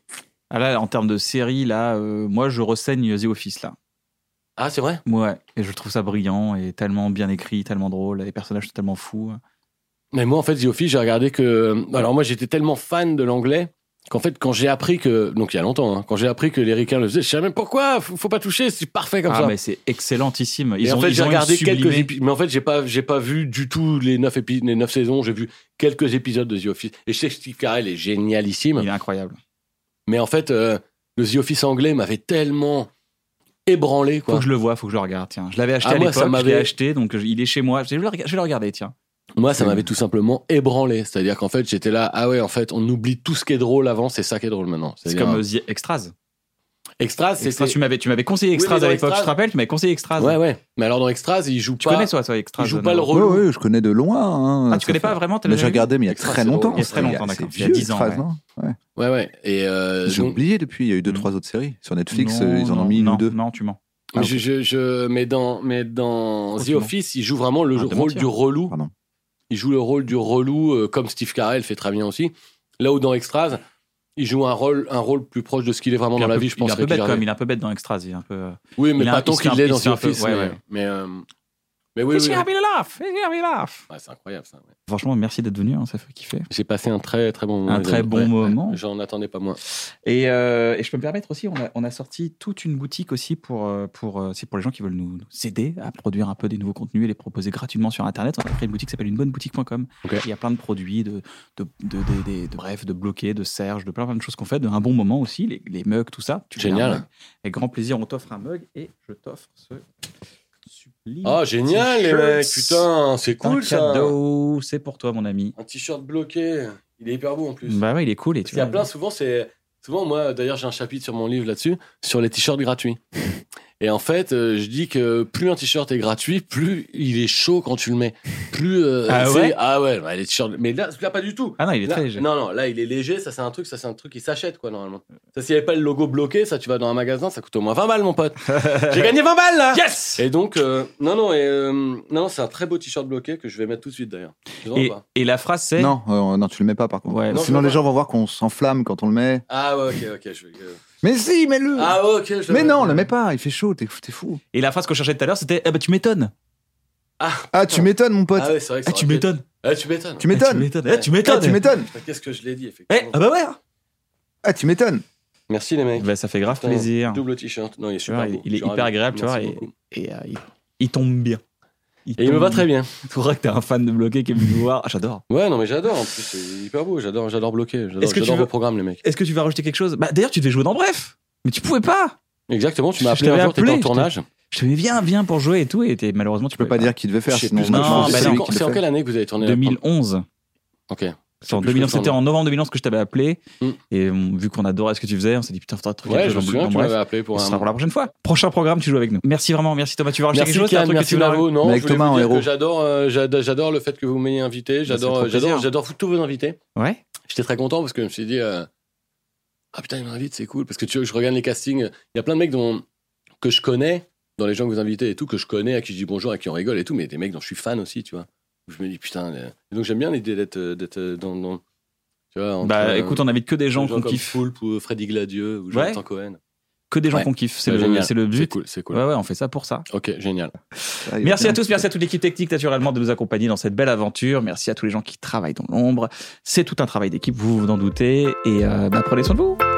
Ah là, en termes de série, là, euh, moi, je renseigne The Office, là. Ah, c'est vrai? Ouais, et je trouve ça brillant et tellement bien écrit, tellement drôle, les personnages sont tellement fous. Mais moi, en fait, The Office, j'ai regardé que. Alors, moi, j'étais tellement fan de l'anglais qu'en fait, quand j'ai appris que. Donc, il y a longtemps, hein, quand j'ai appris que les ricains le faisaient, je savais même pourquoi, faut, faut pas toucher, c'est parfait comme Ah, ça. mais c'est excellentissime. Ils Et ont, en fait, ils j'ai ont regardé une sublimée. quelques épisodes. Mais en fait, j'ai pas, j'ai pas vu du tout les neuf, épi- les neuf saisons. J'ai vu quelques épisodes de The Office. Et je sais que Steve Carell est génialissime. Il est incroyable. Mais en fait, euh, le The Office anglais m'avait tellement ébranlé, quoi. Faut que je le vois, faut que je le regarde, tiens. Je l'avais acheté Ah, à moi, ça l'époque, je l'ai m'avait- acheté, donc il est chez moi. Je vais le, rega- je vais le regarder, tiens. Moi, ça m'avait tout simplement ébranlé. C'est-à-dire qu'en fait, j'étais là, ah ouais, en fait, on oublie tout ce qui est drôle avant, c'est ça qui est drôle maintenant. C'est C'est-à-dire- comme The Extras. Extras, c'était... Extras, tu m'avais, tu m'avais conseillé Extras oui, à l'époque, Extras... je te rappelle, tu m'avais conseillé Extras. Ouais, ouais. Mais alors dans Extras, il joue tu pas... Tu connais, toi, toi, Extras. Il joue pas le relou. Oui, oui, je connais de loin. Hein. Ah, tu connais pas vraiment? Mais j'ai regardé, mais il y a Extras, très longtemps. Il y a très longtemps, d'accord. Il y a dix ans. Ouais, ouais. ouais. Et euh, j'ai donc... oublié depuis, il y a eu deux, trois autres séries. Sur Netflix, non, ils en non, ont mis une non, ou deux. Non, tu mens. Mais, ah, okay. je, je, je, mais dans, mais dans The Office, il joue vraiment le ah, rôle du relou. Pardon. Il joue le rôle du relou, euh, comme Steve Carell fait très bien aussi. Là où dans Extras, il joue un rôle, un rôle plus proche de ce qu'il est vraiment dans peu, la vie, je pense. Il est un peu bête, comme il est un peu bête dans Extras. Il est un peu. Oui, mais il pas a, tant qu'il l'est dans The Office. Ouais, mais, ouais. mais, euh, mais oui, He's oui. having a laugh. He's having a laugh. Ouais, c'est incroyable ça. Ouais. Franchement, merci d'être venu, hein, ça fait kiffer. J'ai passé un très très bon moment. Un très bon ouais, moment. Ouais, j'en attendais pas moins. Et, euh, et je peux me permettre aussi, on a, on a sorti toute une boutique aussi pour, pour, c'est pour les gens qui veulent nous, nous aider à produire un peu des nouveaux contenus et les proposer gratuitement sur Internet. On a créé une boutique qui s'appelle une bonne boutique point com. Okay. Il y a plein de produits, de, de, de, de, de, de, de bref, de bloqués, de Serge, de plein, plein de choses qu'on fait, de un bon moment aussi, les, les mugs, tout ça. Tu Génial. Avec grand plaisir, on t'offre un mug et je t'offre ce. Oh génial les mecs, putain, c'est cool ça. Un cadeau, c'est pour toi mon ami. Un t-shirt bloqué, il est hyper beau en plus. Bah ouais, il est cool. Et Parce tu qu'il y a plein, souvent c'est, souvent moi d'ailleurs j'ai un chapitre sur mon livre là-dessus, sur les t-shirts gratuits. Et en fait, euh, je dis que plus un t-shirt est gratuit, plus il est chaud quand tu le mets. Plus euh, ah ouais, ah ouais, bah, les t-shirts. Mais là, là pas du tout. Ah non, il est là, très léger. Non non, là il est léger. Ça c'est un truc, ça c'est un truc qui s'achète quoi normalement. Ça s'il y avait pas le logo bloqué, ça tu vas dans un magasin, ça coûte au moins vingt balles mon pote. J'ai gagné vingt balles là. Yes. Et donc euh, non non et euh, non, non c'est un très beau t-shirt bloqué que je vais mettre tout de suite d'ailleurs. Et, et la phrase c'est non euh, non tu le mets pas par contre. Ouais, non, sinon les pas. gens vont voir qu'on s'enflamme quand on le met. Ah ouais ok ok je vais. Euh... Mais si, mets-le. Ah ok. Je mais non, le mets pas, il fait chaud, t'es, t'es fou. Et la phrase qu'on cherchait tout à l'heure, c'était ah bah tu m'étonnes. Ah, ah tu m'étonnes mon pote. Ah ouais, c'est vrai que ah, tu m'étonnes. Ah tu m'étonnes. Tu m'étonnes. Ah, tu m'étonnes. Ah, tu m'étonnes. Ah, tu m'étonnes. Qu'est-ce que je l'ai dit effectivement. Eh, ah bah ouais. Ah tu m'étonnes. Merci les mecs. Bah, ça fait grave Putain, plaisir. Double t-shirt. Non, il est super vois, beau. Il est hyper agréable, tu vois, et, et, euh, il, il tombe bien. Il et il me va très bien. C'est vrai que t'es un fan de Bloqué qui est venu nous voir. Ah, j'adore. Ouais, non, mais j'adore. En plus, c'est hyper beau. J'adore, j'adore Bloqué. J'adore, j'adore veux... vos programmes, les mecs. Est-ce que tu vas rajouter quelque chose? Bah, d'ailleurs, tu devais jouer dans Bref. Mais tu pouvais pas. Exactement. Tu m'as appelé un jour, t'étais en tournage. Je te dis, viens, viens pour jouer et tout. Et malheureusement, tu peux pas, pas dire qui devait faire. Sinon, non, non, bah non. C'est en quelle année que vous avez tourné? deux mille onze. Ok. En deux mille onze, c'était en novembre deux mille onze que je t'avais appelé. Mm. Et on, vu qu'on adorait ce que tu faisais, on s'est dit putain, faudra truc. Ouais, je me souviens, tu m'avais appelé pour un. Ce sera pour la prochaine fois. Prochain programme, tu joues avec nous. Merci vraiment, merci Thomas. Tu vas rajouter quelque chose? Merci, merci Navo. Non, avec je Thomas en héros. J'adore, euh, j'adore, j'adore le fait que vous m'ayez invité. J'adore, j'adore, j'adore tous vos invités. Ouais. J'étais très content parce que je me suis dit, euh... ah putain, il m'invite, c'est cool. Parce que tu vois, je regarde les castings. Il y a plein de mecs dont que je connais dans les gens que vous invitez et tout, que je connais, à qui je dis bonjour, à qui on rigole et tout, mais des mecs dont je suis fan aussi, tu vois. Je me dis putain. Et donc j'aime bien l'idée d'être, d'être dans, dans tu vois, entre, bah écoute, on invite que des gens, des gens qu'on kiffe. Poulpe ou Freddy Gladieux ou Jonathan ouais. Cohen. Que des gens ouais. qu'on kiffe, c'est, ouais, le, c'est le but. C'est cool, c'est cool. Ouais, ouais, on fait ça pour ça. Ok, génial. Ah, merci à tous, merci à toute l'équipe technique naturellement de nous accompagner dans cette belle aventure. Merci à tous les gens qui travaillent dans l'ombre. C'est tout un travail d'équipe, vous vous en doutez. Et euh, bah, prenez soin de vous.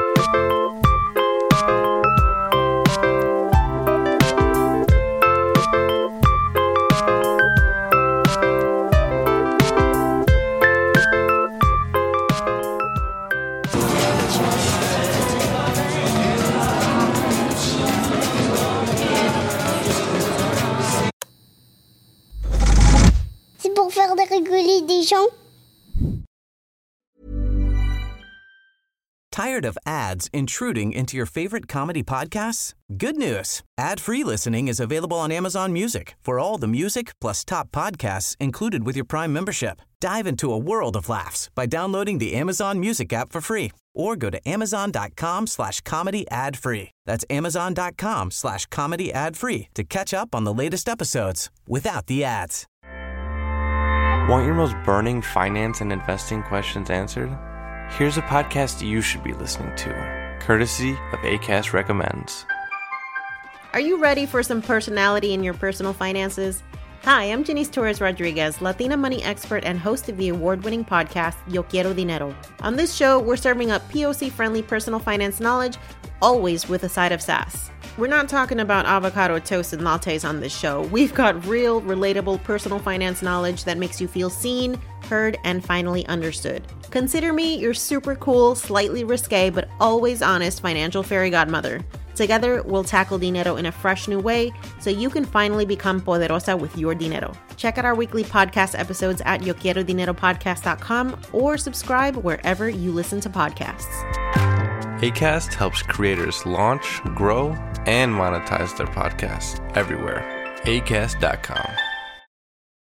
Des gens. Tired of ads intruding into your favorite comedy podcasts? Good news. Ad-free listening is available on Amazon Music for all the music plus top podcasts included with your Prime membership. Dive into a world of laughs by downloading the Amazon Music app for free or go to amazon.com slash comedy ad free. That's amazon.com slash comedy ad free to catch up on the latest episodes without the ads. Want your most burning finance and investing questions answered? Here's a podcast you should be listening to, courtesy of Acast Recommends. Are you ready for some personality in your personal finances? Hi, I'm Janice Torres-Rodriguez, Latina money expert and host of the award-winning podcast, Yo Quiero Dinero. On this show, we're serving up P O C-friendly personal finance knowledge, always with a side of sass. We're not talking about avocado toast and lattes on this show. We've got real, relatable personal finance knowledge that makes you feel seen, heard, and finally understood. Consider me your super cool, slightly risque, but always honest financial fairy godmother. Together, we'll tackle dinero in a fresh new way so you can finally become poderosa with your dinero. Check out our weekly podcast episodes at yo quiero dinero podcast dot com or subscribe wherever you listen to podcasts. Acast helps creators launch, grow, and monetize their podcasts everywhere. acast dot com.